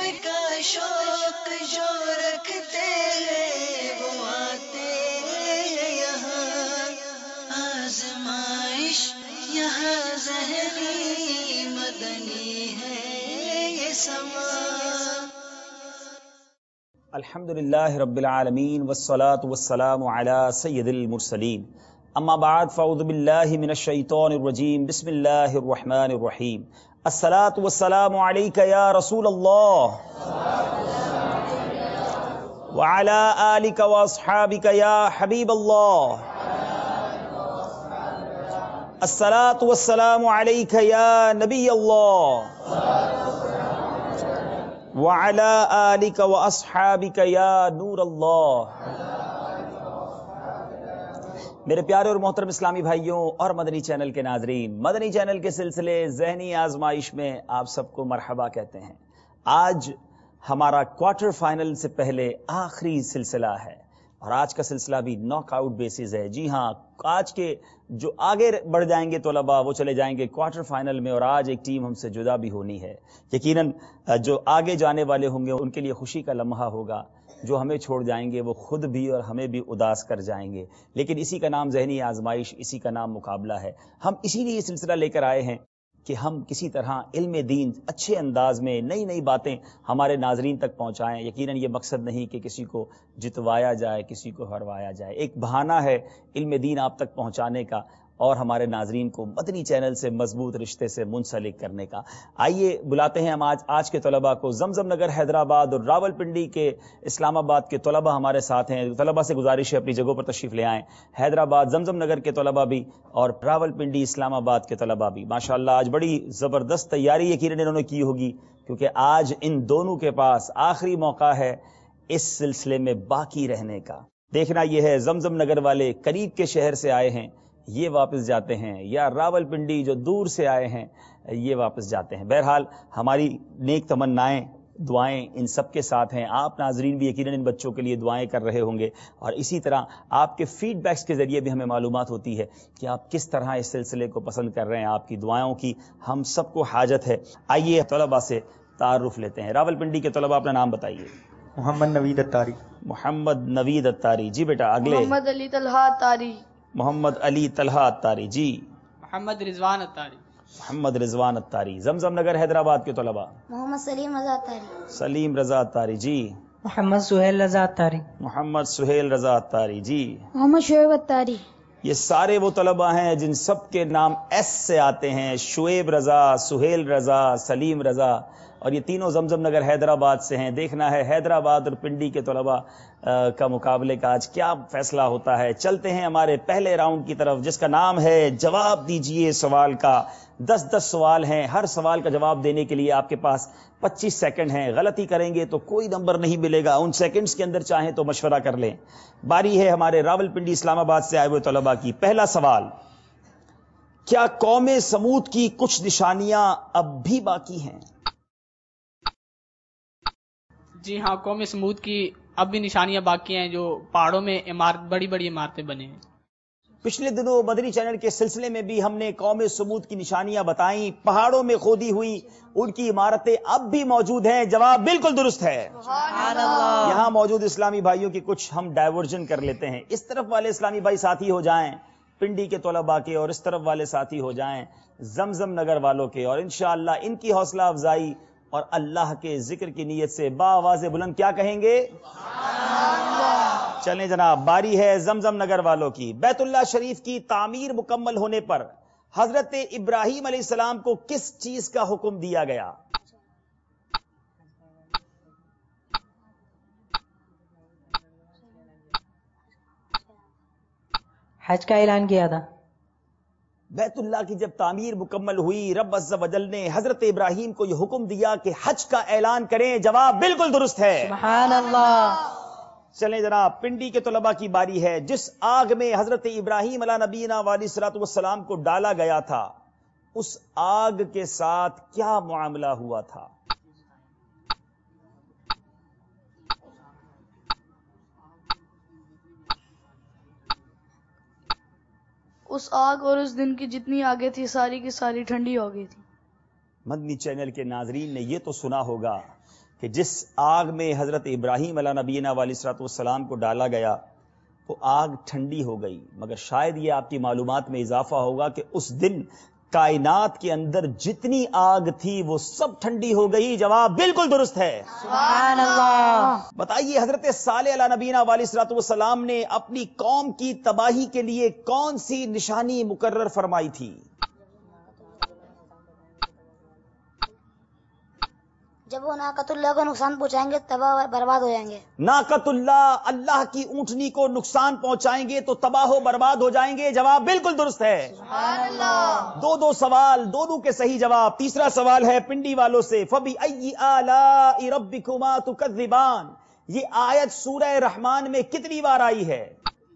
کا شوق جو رکھتے ہیں وہ آتے ہیں یہاں، آزمائش یہاں ذہنی مدنی ہے یہ سما۔ الحمدللہ رب العالمین والصلاة والسلام علی سید المرسلین، اما بعد فاعوذ باللہ من الشیطان الرجیم، بسم اللہ الرحمن الرحیم۔ الصلاة والسلام علیک یا رسول اللہ وعلی آلک واصحابک یا حبیب اللہ۔ الصلاة والسلام علیک یا نبی اللہ وعلی آلک واصحابک یا نور اللہ۔ میرے پیارے اور محترم اسلامی بھائیوں اور مدنی چینل کے ناظرین، مدنی چینل کے سلسلے ذہنی آزمائش میں آپ سب کو مرحبا کہتے ہیں۔ آج ہمارا کوارٹر فائنل سے پہلے آخری سلسلہ ہے اور آج کا سلسلہ بھی ناک آؤٹ بیسز ہے۔ جی ہاں، آج کے جو آگے بڑھ جائیں گے طلباء وہ چلے جائیں گے کوارٹر فائنل میں، اور آج ایک ٹیم ہم سے جدا بھی ہونی ہے۔ یقیناً جو آگے جانے والے ہوں گے ان کے لیے خوشی کا لمحہ ہوگا، جو ہمیں چھوڑ جائیں گے وہ خود بھی اور ہمیں بھی اداس کر جائیں گے، لیکن اسی کا نام ذہنی آزمائش، اسی کا نام مقابلہ ہے۔ ہم اسی لیے یہ سلسلہ لے کر آئے ہیں کہ ہم کسی طرح علم دین اچھے انداز میں نئی نئی باتیں ہمارے ناظرین تک پہنچائیں۔ یقیناً یہ مقصد نہیں کہ کسی کو جتوایا جائے، کسی کو ہروایا جائے، ایک بہانہ ہے علم دین آپ تک پہنچانے کا اور ہمارے ناظرین کو مدنی چینل سے مضبوط رشتے سے منسلک کرنے کا۔ آئیے بلاتے ہیں ہم آج کے طلباء کو۔ زمزم نگر حیدرآباد اور راول پنڈی کے اسلام آباد کے طلباء ہمارے ساتھ ہیں۔ طلباء سے گزارش ہے اپنی جگہوں پر تشریف لے آئیں۔ حیدرآباد زمزم نگر کے طلباء بھی اور راول پنڈی اسلام آباد کے طلباء بھی ماشاءاللہ آج بڑی زبردست تیاری یقیناً انہوں نے کی ہوگی، کیونکہ آج ان دونوں کے پاس آخری موقع ہے اس سلسلے میں باقی رہنے کا۔ دیکھنا یہ ہے زمزم نگر والے قریب کے شہر سے آئے ہیں یہ واپس جاتے ہیں، یا راول پنڈی جو دور سے آئے ہیں یہ واپس جاتے ہیں۔ بہرحال ہماری نیک تمنائیں دعائیں ان سب کے ساتھ ہیں۔ آپ ناظرین بھی یقیناً ان بچوں کے لیے دعائیں کر رہے ہوں گے، اور اسی طرح آپ کے فیڈ بیکس کے ذریعے بھی ہمیں معلومات ہوتی ہے کہ آپ کس طرح اس سلسلے کو پسند کر رہے ہیں۔ آپ کی دعاؤں کی ہم سب کو حاجت ہے۔ آئیے طلباء سے تعارف لیتے ہیں۔ راول پنڈی کے طلباء اپنا نام بتائیے۔ محمد نوید اتاری۔ محمد نوید اتاری جی بیٹا۔ اگلے محمد علی طلحہ اتاری۔ محمد علی طلحہ اتاری جی۔ محمد رضوان اتاری۔ محمد رضوان اتاری۔ زمزم نگر حیدرآباد کے طلباء۔ محمد سلیم رضا اتاری۔ سلیم رضا اتاری جی۔ محمد سہیل رضا اتاری۔ محمد سہیل رضا اتاری جی۔ محمد شعیب اتاری۔ یہ سارے وہ طلباء ہیں جن سب کے نام ایس سے آتے ہیں، شعیب رضا، سہیل رضا، سلیم رضا، اور یہ تینوں زمزم نگر حیدرآباد سے ہیں۔ دیکھنا ہے حیدرآباد اور پنڈی کے طلباء کا مقابلے کا آج کیا فیصلہ ہوتا ہے۔ چلتے ہیں ہمارے پہلے راؤنڈ کی طرف جس کا نام ہے جواب دیجئے سوال کا۔ 10 سوال ہیں، ہر سوال کا جواب دینے کے لیے آپ کے پاس 25 سیکنڈ ہیں۔ غلطی کریں گے تو کوئی نمبر نہیں ملے گا، ان سیکنڈز کے اندر چاہیں تو مشورہ کر لیں۔ باری ہے ہمارے راول پنڈی اسلام آباد سے آئے ہوئے طلباء کی۔ پہلا سوال، کیا قوم سمود کی کچھ نشانیاں اب بھی باقی ہیں؟ جی ہاں، قوم سمود کی اب بھی نشانیاں باقی ہیں، جو پہاڑوں میں بڑی بڑی عمارتیں بنے ہیں۔ پچھلے دنوں مدنی چینل کے سلسلے میں بھی ہم نے قوم سمود کی نشانیاں بتائیں، پہاڑوں میں کھودی ہوئی ان کی عمارتیں اب بھی موجود ہیں۔ جواب بالکل درست ہے۔ یہاں موجود اسلامی بھائیوں کی کچھ ہم ڈائیورژن کر لیتے ہیں۔ اس طرف والے اسلامی بھائی ساتھی ہو جائیں پنڈی کے طلباء کے، اور اس طرف والے ساتھی ہو جائیں زمزم نگر والوں کے، اور انشاءاللہ ان کی حوصلہ افزائی اور اللہ کے ذکر کی نیت سے بآواز بلند کیا کہیں گے؟ چلیں جناب، باری ہے زمزم نگر والوں کی۔ بیت اللہ شریف کی تعمیر مکمل ہونے پر حضرت ابراہیم علیہ السلام کو کس چیز کا حکم دیا گیا؟ حج کا اعلان کیا تھا۔ بیت اللہ کی جب تعمیر مکمل ہوئی، رب عز و جل نے حضرت ابراہیم کو یہ حکم دیا کہ حج کا اعلان کریں۔ جواب بالکل درست ہے۔ سبحان اللہ۔ چلیں جناب، پنڈی کے طلباء کی باری ہے۔ جس آگ میں حضرت ابراہیم علیہ نبینا علیہ الصلوۃ والسلام کو ڈالا گیا تھا، اس آگ کے ساتھ کیا معاملہ ہوا تھا؟ اس آگ اور اس دن کی جتنی آگے تھی ساری کی ساری ٹھنڈی ہو گئی تھی۔ مدنی چینل کے ناظرین نے یہ تو سنا ہوگا کہ جس آگ میں حضرت ابراہیم علیہ نبینا علیہ الصلوۃ والسلام کو ڈالا گیا وہ آگ ٹھنڈی ہو گئی، مگر شاید یہ آپ کی معلومات میں اضافہ ہوگا کہ اس دن کائنات کے اندر جتنی آگ تھی وہ سب ٹھنڈی ہو گئی۔ جواب بالکل درست ہے، سبحان اللہ۔ بتائیے حضرت صالح علیہ نبینا علیہ الصلوۃ والسلام نے اپنی قوم کی تباہی کے لیے کون سی نشانی مقرر فرمائی تھی؟ جب وہ ناقۃ اللہ کو نقصان پہنچائیں گے تباہ برباد ہو جائیں گے۔ ناقۃ اللہ، اللہ کی اونٹنی کو نقصان پہنچائیں گے تو تباہ و برباد ہو جائیں گے۔ جواب بالکل درست ہے، سبحان اللہ۔ دو سوال، دونوں کے صحیح جواب۔ تیسرا سوال ہے پنڈی والوں سے، فَبِأَيِّ آلَاءِ رَبِّكُمَا تُكَذِّبَانِ، یہ آیت سورہ رحمان میں کتنی بار آئی ہے؟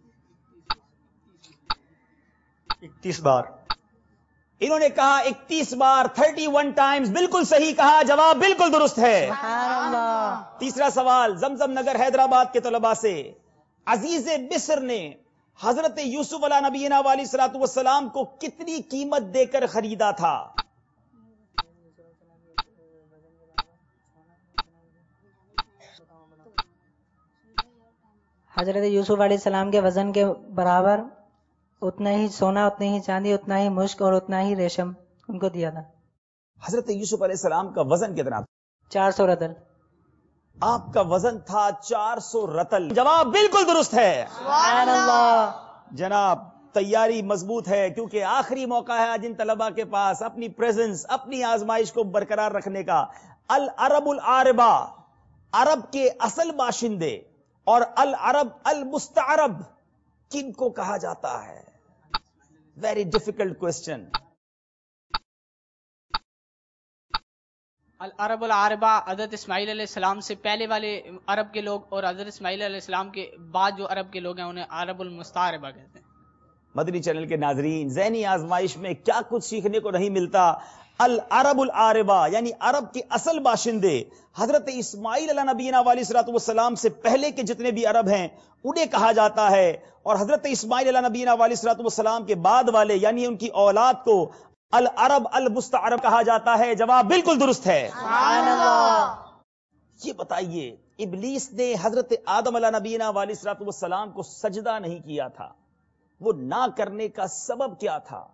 31 بار۔ انہوں نے کہا 31 بار، 31 ٹائمز، بالکل صحیح کہا، جواب بالکل درست ہے۔ سبحان اللہ۔ تیسرا سوال زمزم نگر حیدرآباد کے طلباء سے، عزیز مصر نے حضرت یوسف علیہ نبینا علیہ الصلوۃ والسلام کو کتنی قیمت دے کر خریدا تھا؟ حضرت یوسف علیہ السلام کے وزن کے برابر اتنا ہی سونا، اتنی ہی چاندی، اتنا ہی مشک اور اتنا ہی ریشم ان کو دیا تھا۔ حضرت یوسف علیہ السلام کا وزن کتنا تھا؟ 400 رطل۔ آپ کا وزن تھا 400 رطل۔ جواب بالکل درست ہے، سبحان اللہ۔ جناب تیاری مضبوط ہے، کیونکہ آخری موقع ہے جن طلباء کے پاس اپنی پریزنس، اپنی آزمائش کو برقرار رکھنے کا۔ العرب العاربہ، عرب کے اصل باشندے، اور العرب المستعرب کن کو کہا جاتا ہے؟ Very difficult question. العرب العربہ حضرت اسماعیل علیہ السلام سے پہلے والے عرب کے لوگ، اور حضرت اسماعیل علیہ السلام کے بعد جو عرب کے لوگ ہیں انہیں عرب المستعربہ کہتے ہیں۔ مدنی چینل کے ناظرین، ذہنی آزمائش میں کیا کچھ سیکھنے کو نہیں ملتا۔ العرب العاربہ یعنی عرب کے اصل باشندے، حضرت اسماعیل علیہ نبینا علیہ الصلوۃ والسلام سے پہلے کے جتنے بھی عرب ہیں انہیں کہا جاتا ہے، اور حضرت اسماعیل علیہ نبینا علیہ الصلوۃ والسلام کے بعد والے یعنی ان کی اولاد کو العرب المستعرب کہا جاتا ہے۔ جواب بالکل درست ہے، سبحان اللہ۔ یہ بتائیے ابلیس نے حضرت آدم علیہ نبینا علیہ الصلوۃ والسلام کو سجدہ نہیں کیا تھا، وہ نہ کرنے کا سبب کیا تھا؟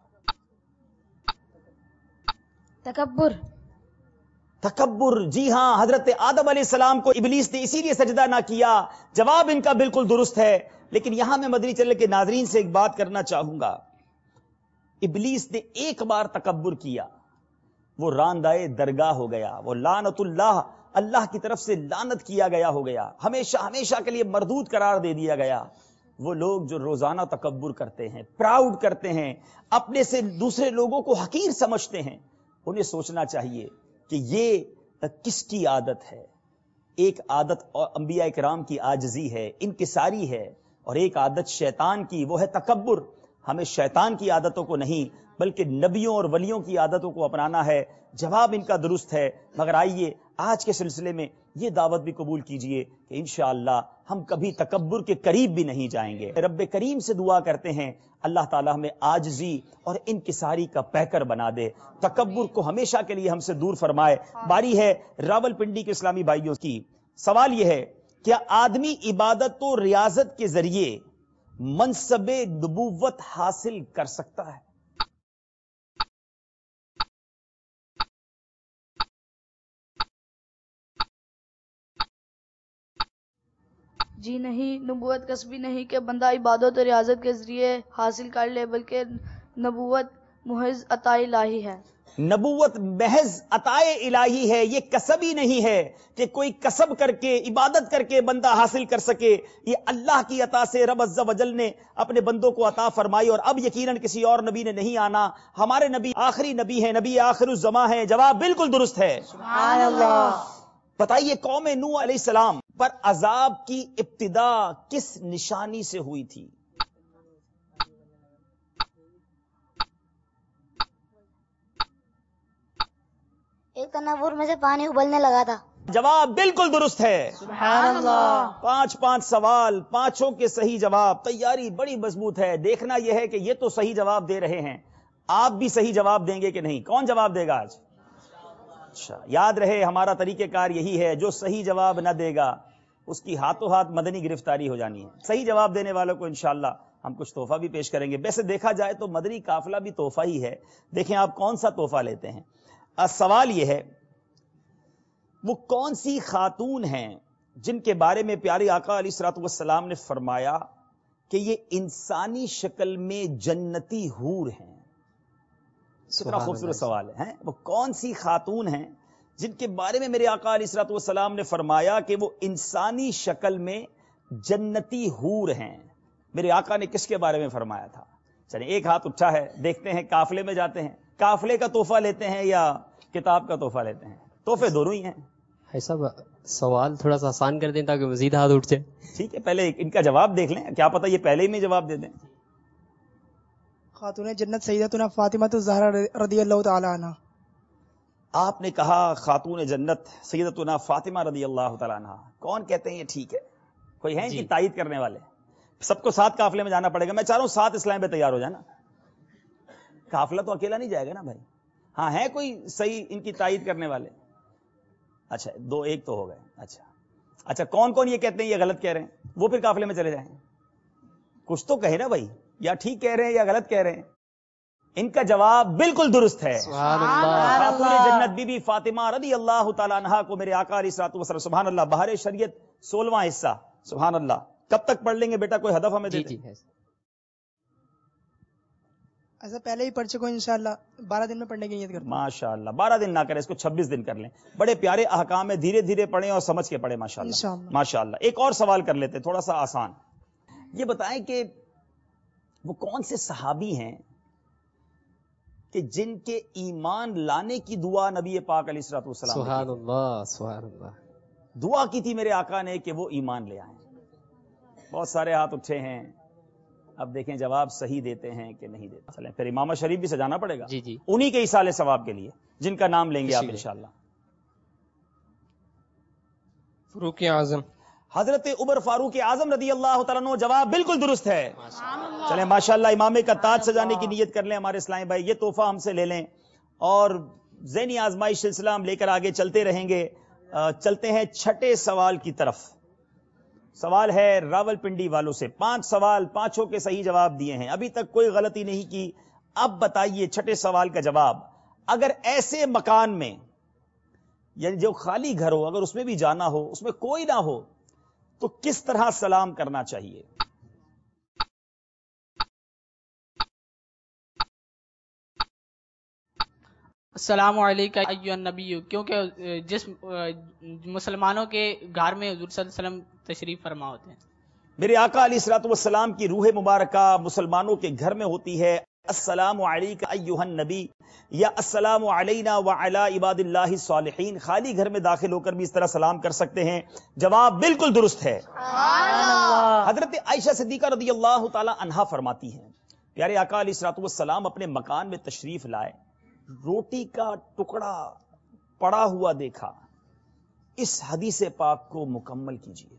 تکبر۔ تکبر، جی ہاں، حضرت آدم علیہ السلام کو ابلیس نے اسی لیے سجدہ نہ کیا۔ جواب ان کا بالکل درست ہے، لیکن یہاں میں مدنی چینل کے ناظرین سے ایک بات کرنا چاہوں گا۔ ابلیس نے ایک بار تکبر کیا، وہ راندائے درگاہ ہو گیا، وہ لعنت اللہ، اللہ کی طرف سے لعنت کیا گیا ہو گیا، ہمیشہ ہمیشہ کے لیے مردود قرار دے دیا گیا۔ وہ لوگ جو روزانہ تکبر کرتے ہیں، پراؤڈ کرتے ہیں، اپنے سے دوسرے لوگوں کو حقیر سمجھتے ہیں، انہیں سوچنا چاہیے کہ یہ کس کی عادت ہے۔ ایک عادت انبیاء کرام کی عاجزی ہے، انکساری ہے، اور ایک عادت شیطان کی، وہ ہے تکبر۔ ہمیں شیطان کی عادتوں کو نہیں بلکہ نبیوں اور ولیوں کی عادتوں کو اپنانا ہے۔ جواب ان کا درست ہے، مگر آئیے آج کے سلسلے میں یہ دعوت بھی قبول کیجئے کہ انشاءاللہ ہم کبھی تکبر کے قریب بھی نہیں جائیں گے۔ رب کریم سے دعا کرتے ہیں اللہ تعالیٰ ہمیں عاجزی اور انکساری کا پیکر بنا دے، تکبر کو ہمیشہ کے لیے ہم سے دور فرمائے۔ باری ہے راول پنڈی کے اسلامی بھائیوں کی۔ سوال یہ ہے، کیا آدمی عبادت و ریاضت کے ذریعے منصب نبوت حاصل کر سکتا ہے؟ جی نہیں، نبوت کسبی نہیں کہ بندہ عبادت و ریاضت کے ذریعے حاصل کر لے، بلکہ نبوت محض عطا الہی ہے۔ نبوت محض عطا الہی ہے، یہ کسب ہی نہیں ہے کہ کوئی کسب کر کے عبادت کر کے بندہ حاصل کر سکے، یہ اللہ کی عطا سے رب عز و جل نے اپنے بندوں کو عطا فرمائی، اور اب یقیناً کسی اور نبی نے نہیں آنا۔ ہمارے نبی آخری نبی ہیں، نبی آخر الزماں ہیں۔ جواب بالکل درست ہے، سبحان اللہ۔ بتائیے قوم نوح علیہ السلام پر عذاب کی ابتدا کس نشانی سے ہوئی تھی؟ ایک تنور میں سے پانی ابلنے لگا تھا۔ جواب بالکل درست ہے، سبحان اللہ۔ 5 سوال، پانچوں کے صحیح جواب۔ تیاری بڑی مضبوط ہے، دیکھنا یہ ہے کہ یہ تو صحیح جواب دے رہے ہیں، آپ بھی صحیح جواب دیں گے کہ نہیں؟ کون جواب دے گا آج؟ اچھا، یاد رہے ہمارا طریقہ کار یہی ہے، جو صحیح جواب نہ دے گا اس کی ہاتھوں ہاتھ مدنی گرفتاری ہو جانی ہے. صحیح جواب دینے والوں کو انشاءاللہ ہم کچھ تحفہ بھی پیش کریں گے. ویسے دیکھا جائے تو مدنی قافلہ بھی تحفہ ہی ہے. دیکھیں آپ کون سا تحفہ لیتے ہیں. سوال یہ ہے، وہ کون سی خاتون ہیں جن کے بارے میں پیارے آقا علیہ الصلوۃ والسلام نے فرمایا کہ یہ انسانی شکل میں جنتی حور ہیں؟ کتنا خوبصورت سوال ہے. وہ کون سی خاتون ہیں جن کے بارے میں میرے آقا علیہ الصلوۃ والسلام نے فرمایا کہ وہ انسانی شکل میں جنتی حور ہیں؟ میرے آقا نے کس کے بارے میں فرمایا تھا؟ چلیں ایک ہاتھ اٹھا ہے، دیکھتے ہیں. قافلے میں جاتے ہیں، قافلے کا تحفہ لیتے ہیں یا کتاب کا تحفہ لیتے ہیں؟ تحفے دونوں ہی ہیں. ایسا سوال تھوڑا سا آسان کر دیں تاکہ مزید ہاتھ اٹھ جائے. ٹھیک ہے، پہلے ان کا جواب دیکھ لیں، کیا پتہ یہ پہلے ہی میں جواب دے دیں. خاتون جنت سیدتنا فاطمہ الزہرا رضی اللہ تعالی عنہ. آپ نے کہا خاتون جنت سیدتنا فاطمہ رضی اللہ تعالیٰ عنہ. کون کہتے ہیں یہ ٹھیک ہے؟ کوئی ہے ان کی تائید کرنے والے؟ سب کو ساتھ قافلے میں جانا پڑے گا. میں چاہ رہا ہوں 7 اسلام پہ تیار ہو جانا. قافلہ تو اکیلا نہیں جائے گا نا بھائی. ہاں ہے کوئی صحیح ان کی تائید کرنے والے؟ اچھا 2 1 تو ہو گئے. اچھا کون کون یہ کہتے ہیں یہ غلط کہہ رہے ہیں؟ وہ پھر قافلے میں چلے جائیں. کچھ تو کہے نا بھائی، یا ٹھیک کہہ رہے ہیں یا غلط کہہ رہے ہیں. ان کا جواب بالکل درست ہے. سبحان اللہ. خاتون جنت بی بی فاطمہ رضی اللہ تعالیٰ عنہا کو میرے آقا علیہ الصلوۃ والسلام، سبحان اللہ، بہار شریعت 16واں حصہ. سبحان اللہ. کب تک پڑھ لیں گے بیٹا؟ کوئی ہدف ہمیں دے دیں. ایسا پہلے ہی پڑھ چکو انشاءاللہ. 12 دن میں پڑھنے کی نیت کرتا ہوں. ماشاء اللہ 12 دن نہ کریں، اس کو 26 دن کر لیں. بڑے پیارے احکام ہے، دھیرے دھیرے پڑھیں اور سمجھ کے پڑھیں. ماشاء اللہ ماشاء اللہ. ایک اور سوال کر لیتے تھوڑا سا آسان. یہ بتائیں کہ وہ کون سے صحابی ہیں کہ جن کے ایمان لانے کی دعا نبی پاک علیہ الصلوۃ والسلام نے سبحان اللہ سبحان اللہ دعا کی تھی میرے آقا نے کہ وہ ایمان لے آئیں؟ بہت سارے ہاتھ اٹھے ہیں. اب دیکھیں جواب صحیح دیتے ہیں کہ نہیں دیتے. چلیں پھر امامہ شریف بھی سجانا پڑے گا. جی انہی کے ایصال ثواب کے لیے جن کا نام لیں گے آپ انشاءاللہ. فاروق اعظم. حضرت عمر فاروق اعظم رضی اللہ تعالیٰ عنہ. جواب بالکل درست ہے. چلیں ماشاءاللہ امامے کا تاج سجانے کی نیت کر لیں ہمارے اسلامی بھائی. یہ تحفہ ہم سے لے لیں اور ذہنی آزمائش سلسلہ ہم لے کر آگے چلتے رہیں گے. چلتے ہیں چھٹے سوال کی طرف. سوال ہے راول پنڈی والوں سے. 5 سوال، 5 کے صحیح جواب دیے ہیں، ابھی تک کوئی غلطی نہیں کی. اب بتائیے چھٹے سوال کا جواب. اگر ایسے مکان میں، یعنی جو خالی گھر ہو، اگر اس میں بھی جانا ہو، اس میں کوئی نہ ہو، تو کس طرح سلام کرنا چاہیے؟ السلام علیکم ایھا النبی. کیونکہ جس مسلمانوں کے گھر میں حضور صلی اللہ علیہ وسلم تشریف فرما ہوتے ہیں. میرے آقا علیہ الصلوۃ والسلام کی روح مبارکہ مسلمانوں کے گھر میں ہوتی ہے. السلام علیکم ایھا النبی یا السلام علینا وعلی عباد اللہ الصالحین. خالی گھر میں داخل ہو کر بھی اس طرح سلام کر سکتے ہیں. جواب بالکل درست ہے. حضرت عائشہ صدیقہ رضی اللہ تعالی عنہا فرماتی ہیں پیارے آقا علیہ الصلوۃ والسلام اپنے مکان میں تشریف لائے، روٹی کا ٹکڑا پڑا ہوا دیکھا. اس حدیث پاک کو مکمل کیجیے.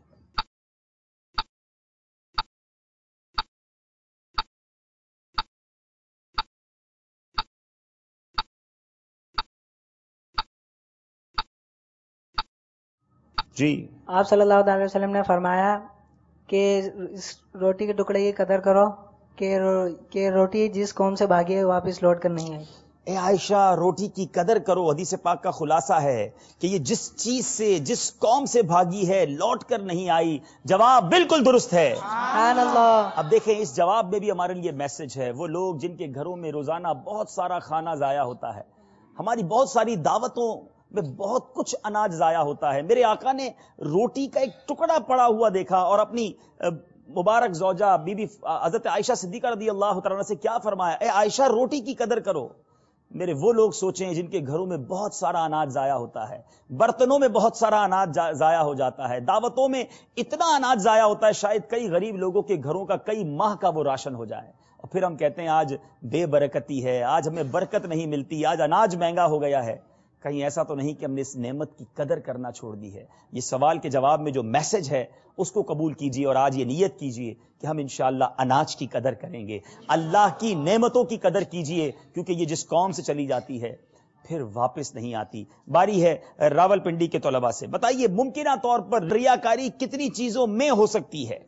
جی آپ صلی اللہ علیہ وسلم نے فرمایا کہ اس روٹی کے ٹکڑے کی قدر کرو کہ روٹی جس قوم سے بھاگی ہے واپس لوٹ کر نہیں آئی. اے عائشہ روٹی کی قدر کرو. حدیث پاک کا خلاصہ ہے کہ یہ جس چیز سے، جس قوم سے بھاگی ہے لوٹ کر نہیں آئی. جواب بالکل درست ہے. سبحان اللہ. اب دیکھیں اس جواب میں بھی ہمارے لیے میسج ہے. وہ لوگ جن کے گھروں میں روزانہ بہت سارا کھانا ضائع ہوتا ہے، ہماری بہت ساری دعوتوں میں بہت کچھ اناج ضائع ہوتا ہے. میرے آقا نے روٹی کا ایک ٹکڑا پڑا ہوا دیکھا اور اپنی مبارک زوجہ بی بی حضرت عائشہ صدیقہ رضی اللہ تعالیٰ عنہ سے کیا فرمایا؟ اے عائشہ روٹی کی قدر کرو. میرے وہ لوگ سوچیں جن کے گھروں میں بہت سارا اناج ضائع ہوتا ہے، برتنوں میں بہت سارا اناج ضائع ہو جاتا ہے، دعوتوں میں اتنا اناج ضائع ہوتا ہے شاید کئی غریب لوگوں کے گھروں کا کئی ماہ کا وہ راشن ہو جائے. اور پھر ہم کہتے ہیں آج بے برکتی ہے، آج ہمیں برکت نہیں ملتی، آج اناج مہنگا ہو گیا ہے. کہیں ایسا تو نہیں کہ ہم نے اس نعمت کی قدر کرنا چھوڑ دی ہے؟ یہ سوال کے جواب میں جو میسج ہے اس کو قبول کیجئے اور آج یہ نیت کیجئے کہ ہم انشاءاللہ اناج کی قدر کریں گے. اللہ کی نعمتوں کی قدر کیجئے، کیونکہ یہ جس قوم سے چلی جاتی ہے پھر واپس نہیں آتی. باری ہے راول پنڈی کے طلباء سے. بتائیے ممکنہ طور پر ریاکاری کتنی چیزوں میں ہو سکتی ہے؟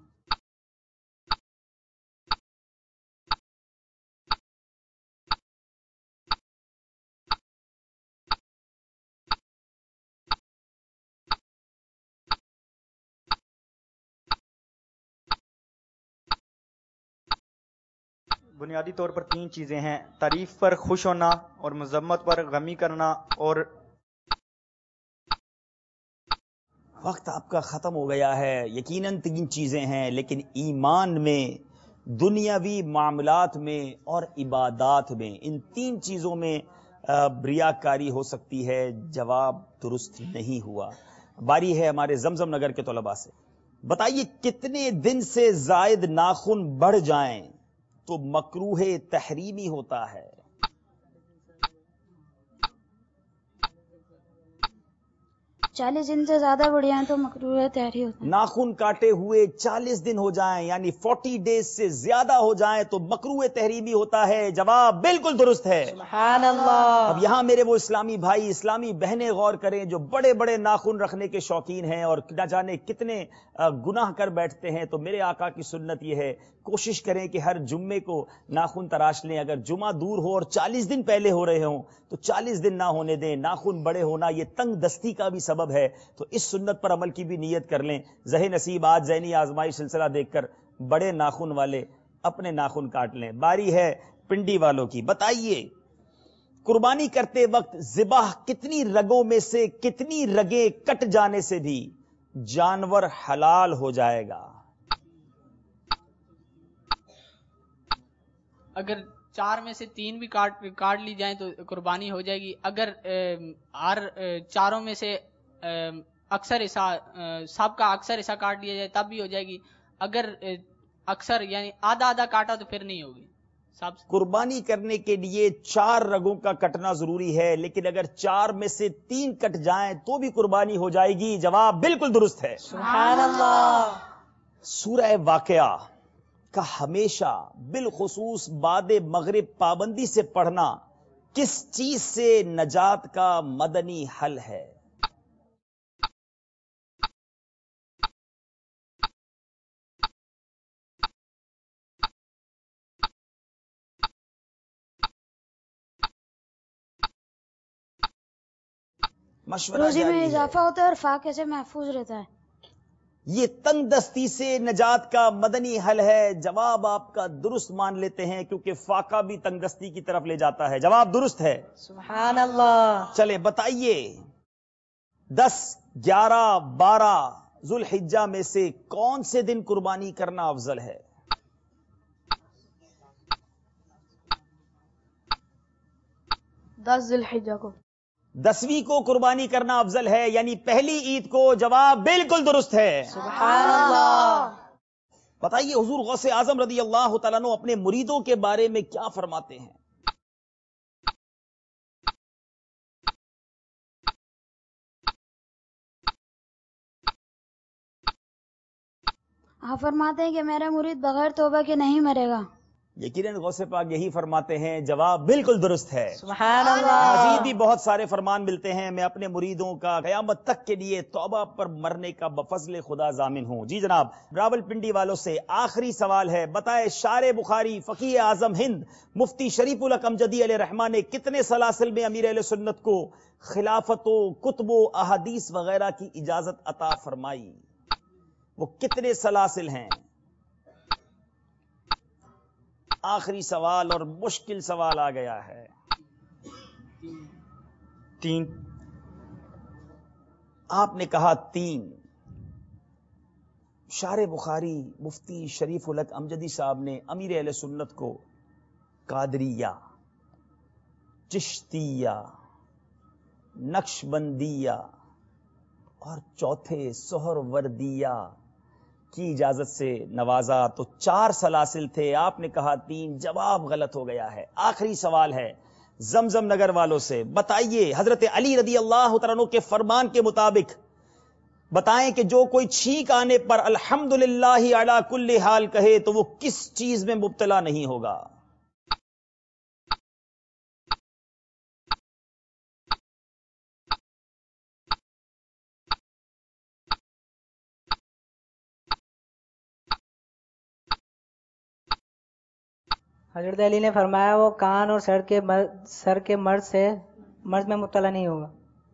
بنیادی طور پر 3 چیزیں ہیں: تعریف پر خوش ہونا، اور مذمت پر غمی کرنا، اور وقت آپ کا ختم ہو گیا ہے. یقیناً 3 چیزیں ہیں، لیکن ایمان میں، دنیاوی معاملات میں اور عبادات میں، ان 3 چیزوں میں ریاکاری ہو سکتی ہے. جواب درست نہیں ہوا. باری ہے ہمارے زمزم نگر کے طلباء سے. بتائیے کتنے دن سے زائد ناخن بڑھ جائیں تو مکروہ تحریمی ہوتا ہے؟ 40 دن سے زیادہ بڑھ جائیں تو مکروہ تحریم ہوتا ہے. ناخن کاٹے ہوئے 40 دن ہو جائیں یعنی 40 ڈیز سے زیادہ ہو جائیں تو مکروہ تحریمی ہوتا ہے. جواب بالکل درست ہے. سبحان اللہ. اب یہاں میرے وہ اسلامی بھائی، اسلامی بہنیں غور کریں جو بڑے بڑے ناخن رکھنے کے شوقین ہیں اور نہ جانے کتنے گناہ کر بیٹھتے ہیں. تو میرے آقا کی سنت یہ ہے، کوشش کریں کہ ہر جمعے کو ناخن تراش لیں. اگر جمعہ دور ہو اور 40 دن پہلے ہو رہے ہوں تو 40 دن نہ ہونے دیں. ناخن بڑے ہونا یہ تنگ دستی کا بھی سبب ہے، تو اس سنت پر عمل کی بھی نیت کر لیں. زہ نصیب آج ذہنی آزمائی سلسلہ دیکھ کر بڑے ناخن والے اپنے ناخن کاٹ لیں. باری ہے پنڈی والوں کی. بتائیے قربانی کرتے وقت ذبح کتنی رگوں میں سے کتنی رگیں کٹ جانے سے بھی جانور حلال ہو جائے گا؟ اگر 4 میں سے 3 بھی کاٹ لی جائیں تو قربانی ہو جائے گی. اگر ہر 4 میں سے اکثر حصہ سب کا اکثر حصہ کاٹ لیا جائے تب بھی ہو جائے گی. اگر اکثر یعنی آدھا آدھا کاٹا تو پھر نہیں ہوگی. قربانی کرنے کے لیے 4 رگوں کا کٹنا ضروری ہے، لیکن اگر 4 میں سے 3 کٹ جائیں تو بھی قربانی ہو جائے گی. جواب بالکل درست ہے. سبحان اللہ. سورہ واقعہ کا ہمیشہ بالخصوص بعد مغرب پابندی سے پڑھنا کس چیز سے نجات کا مدنی حل ہے؟ روزی میں اضافہ ہوتا ہے اور فاقے سے محفوظ رہتا ہے. یہ تنگ دستی سے نجات کا مدنی حل ہے. جواب آپ کا درست مان لیتے ہیں کیونکہ فاقہ بھی تنگ دستی کی طرف لے جاتا ہے. جواب درست ہے. سبحان اللہ. چلے بتائیے 10، 11، 12 ذوالحجہ میں سے کون سے دن قربانی کرنا افضل ہے؟ 10 ذی الحجہ کو. 10ویں کو قربانی کرنا افضل ہے یعنی پہلی عید کو. جواب بالکل درست ہے. سبحان اللہ. بتائیے حضور غوث اعظم رضی اللہ تعالیٰ عنہ اپنے مریدوں کے بارے میں کیا فرماتے ہیں؟ آپ فرماتے ہیں کہ میرا مرید بغیر توبہ کے نہیں مرے گا. یقیناً غوث پاک یہی فرماتے ہیں. جواب بالکل درست ہے. سبحان اللہ. مزید بھی بہت سارے فرمان ملتے ہیں. میں اپنے مریدوں کا قیامت تک کے لیے توبہ پر مرنے کا بفضل خدا ضامن ہوں. جی جناب، راول پنڈی والوں سے آخری سوال ہے. بتائے شارع بخاری فقیہ اعظم ہند مفتی شریف الحق امجدی علیہ رحمٰن نے کتنے سلاسل میں امیر اہل سنت کو خلافت و کتب و احادیث وغیرہ کی اجازت عطا فرمائی؟ وہ کتنے سلاسل ہیں؟ آخری سوال اور مشکل سوال آ گیا ہے. 3. آپ نے کہا 3. شارع بخاری مفتی شریف الحق امجدی صاحب نے امیر اہل سنت کو قادریہ، چشتیہ، نقشبندیہ اور چوتھے سہروردیہ کی اجازت سے نوازا. تو 4 سلاسل تھے، آپ نے کہا 3. جواب غلط ہو گیا ہے. آخری سوال ہے زمزم نگر والوں سے. بتائیے حضرت علی رضی اللہ تعالیٰ عنہ کے فرمان کے مطابق بتائیں کہ جو کوئی چھینک آنے پر الحمدللہ علی کل حال کہے تو وہ کس چیز میں مبتلا نہیں ہوگا؟ حضرت علی نے فرمایا وہ کان اور سر کے مرض میں مبتلا نہیں ہوگا.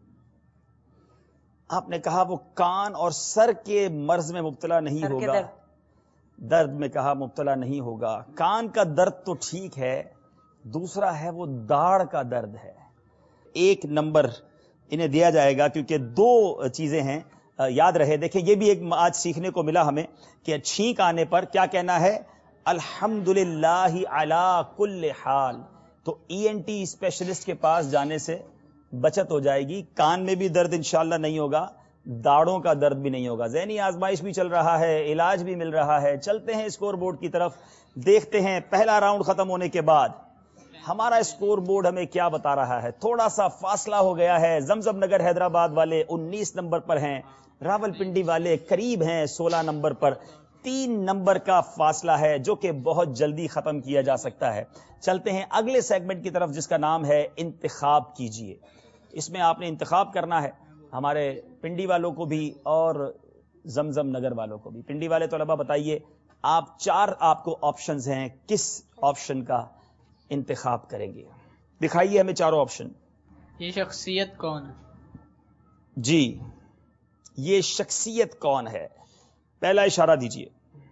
آپ نے کہا وہ کان اور سر کے مرض میں مبتلا نہیں ہوگا. درد میں کہا مبتلا نہیں ہوگا. کان کا درد تو ٹھیک ہے, دوسرا ہے وہ داڑھ کا درد ہے. 1 نمبر انہیں دیا جائے گا کیونکہ 2 چیزیں ہیں, یاد رہے. دیکھیں یہ بھی ایک آج سیکھنے کو ملا ہمیں کہ چھینک آنے پر کیا کہنا ہے, الحمدللہ علی کل حال. تو ENT اسپیشلسٹ کے پاس جانے سے بچت ہو جائے گی. کان میں بھی درد انشاءاللہ نہیں ہوگا, داڑھوں کا درد بھی نہیں ہوگا. ذہنی آزمائش بھی چل رہا ہے, علاج بھی مل رہا ہے. چلتے ہیں اسکور بورڈ کی طرف, دیکھتے ہیں پہلا راؤنڈ ختم ہونے کے بعد ہمارا اسکور بورڈ ہمیں کیا بتا رہا ہے. تھوڑا سا فاصلہ ہو گیا ہے. زمزم نگر حیدرآباد والے 19 نمبر پر ہیں, راول پنڈی والے قریب ہیں 16 نمبر پر. 3 نمبر کا فاصلہ ہے جو کہ بہت جلدی ختم کیا جا سکتا ہے. چلتے ہیں اگلے سیگمنٹ کی طرف جس کا نام ہے انتخاب کیجئے. اس میں آپ نے انتخاب کرنا ہے, ہمارے پنڈی والوں کو بھی اور زمزم نگر والوں کو بھی. پنڈی والے طلبہ بتائیے, آپ 4 آپ کو آپشنز ہیں, کس آپشن کا انتخاب کریں گے؟ دکھائیے ہمیں چاروں آپشن. یہ شخصیت کون ہے؟ جی یہ شخصیت کون ہے؟ پہلا اشارہ دیجئے.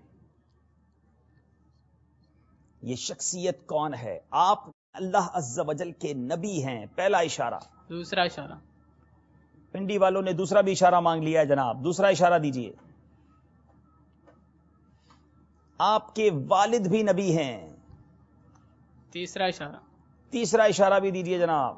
یہ شخصیت کون ہے؟ آپ اللہ عز و جل کے نبی ہیں. پہلا اشارہ. دوسرا اشارہ. پنڈی والوں نے دوسرا بھی اشارہ مانگ لیا ہے جناب. دوسرا اشارہ دیجئے. آپ کے والد بھی نبی ہیں. تیسرا اشارہ. تیسرا اشارہ بھی دیجئے جناب.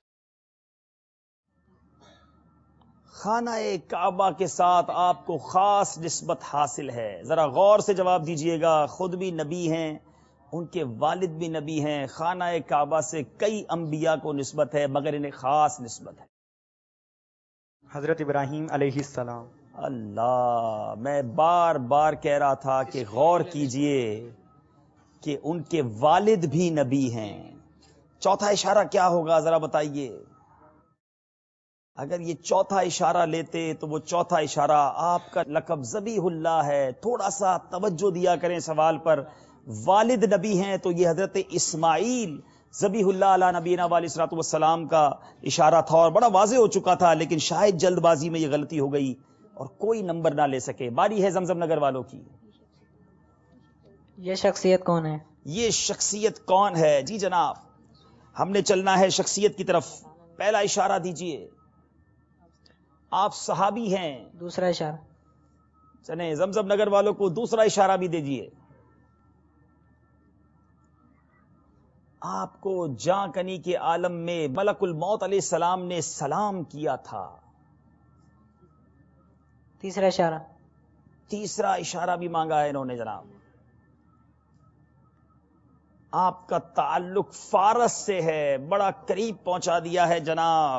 خانہ کعبہ کے ساتھ آپ کو خاص نسبت حاصل ہے. ذرا غور سے جواب دیجئے گا. خود بھی نبی ہیں, ان کے والد بھی نبی ہیں. خانہ کعبہ سے کئی انبیاء کو نسبت ہے مگر انہیں خاص نسبت ہے. حضرت ابراہیم علیہ السلام. اللہ, میں بار بار کہہ رہا تھا کہ غور کیجئے کہ ان کے والد بھی نبی ہیں. چوتھا اشارہ کیا ہوگا ذرا بتائیے. اگر یہ چوتھا اشارہ لیتے تو وہ چوتھا اشارہ آپ کا لقب ذبیح اللہ ہے. تھوڑا سا توجہ دیا کریں سوال پر. والد نبی ہیں تو یہ حضرت اسماعیل ذبیح اللہ علی نبینا علیہ الصلوۃ والسلام کا اشارہ تھا اور بڑا واضح ہو چکا تھا, لیکن شاید جلد بازی میں یہ غلطی ہو گئی اور کوئی نمبر نہ لے سکے. باری ہے زمزم نگر والوں کی. یہ شخصیت کون ہے؟ یہ شخصیت کون ہے؟ جی جناب, ہم نے چلنا ہے شخصیت کی طرف. پہلا اشارہ دیجئے. آپ صحابی ہیں. دوسرا اشارہ. چلیں زمزم نگر والوں کو دوسرا اشارہ بھی دیجئے. آپ کو جاں کنی کے عالم میں ملک الموت علیہ السلام نے سلام کیا تھا. تیسرا اشارہ. تیسرا اشارہ بھی مانگا ہے انہوں نے جناب. آپ کا تعلق فارس سے ہے, بڑا قریب پہنچا دیا ہے جناب.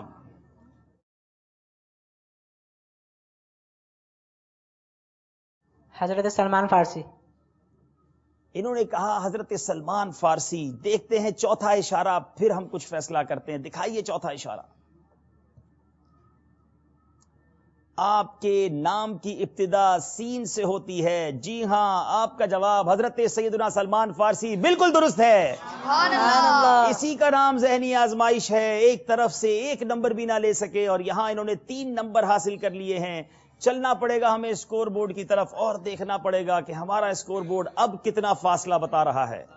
حضرت سلمان فارسی. انہوں نے کہا حضرت سلمان فارسی. دیکھتے ہیں چوتھا اشارہ, پھر ہم کچھ فیصلہ کرتے ہیں. دکھائیے چوتھا اشارہ. آپ کے نام کی ابتدا سین سے ہوتی ہے. جی ہاں, آپ کا جواب حضرت سیدنا سلمان فارسی بالکل درست ہے. سبحان اللہ. اسی کا نام ذہنی آزمائش ہے. ایک طرف سے 1 نمبر بھی نہ لے سکے اور یہاں انہوں نے 3 نمبر حاصل کر لیے ہیں. چلنا پڑے گا ہمیں اسکور بورڈ کی طرف اور دیکھنا پڑے گا کہ ہمارا اسکور بورڈ اب کتنا فاصلہ بتا رہا ہے.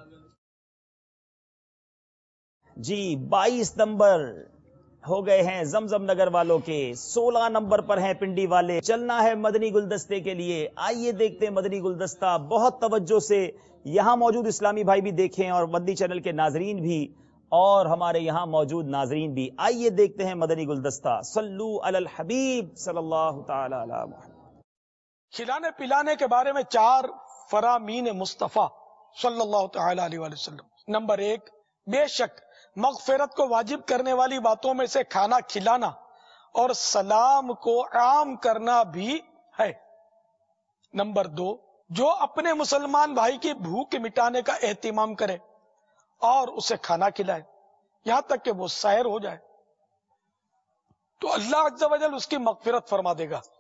جی 22 نمبر ہو گئے ہیں زمزم نگر والوں کے. 16 نمبر پر ہیں پنڈی والے. چلنا ہے مدنی گلدستے کے لیے. آئیے دیکھتے ہیں مدنی گلدستہ. بہت توجہ سے یہاں موجود اسلامی بھائی بھی دیکھیں اور مدنی چینل کے ناظرین بھی اور ہمارے یہاں موجود ناظرین بھی. آئیے دیکھتے ہیں مدنی گلدستہ. صلو علی الحبیب صلی اللہ تعالی علی محمد. کھلانے پلانے کے بارے میں 4 فرامین مصطفیٰ صلی اللہ تعالی علیہ وسلم. نمبر 1, بے شک مغفرت کو واجب کرنے والی باتوں میں سے کھانا کھلانا اور سلام کو عام کرنا بھی ہے. نمبر 2, جو اپنے مسلمان بھائی کی بھوک مٹانے کا اہتمام کرے اور اسے کھانا کھلائے یہاں تک کہ وہ سیر ہو جائے تو اللہ عز و جل اس کی مغفرت فرما دے گا.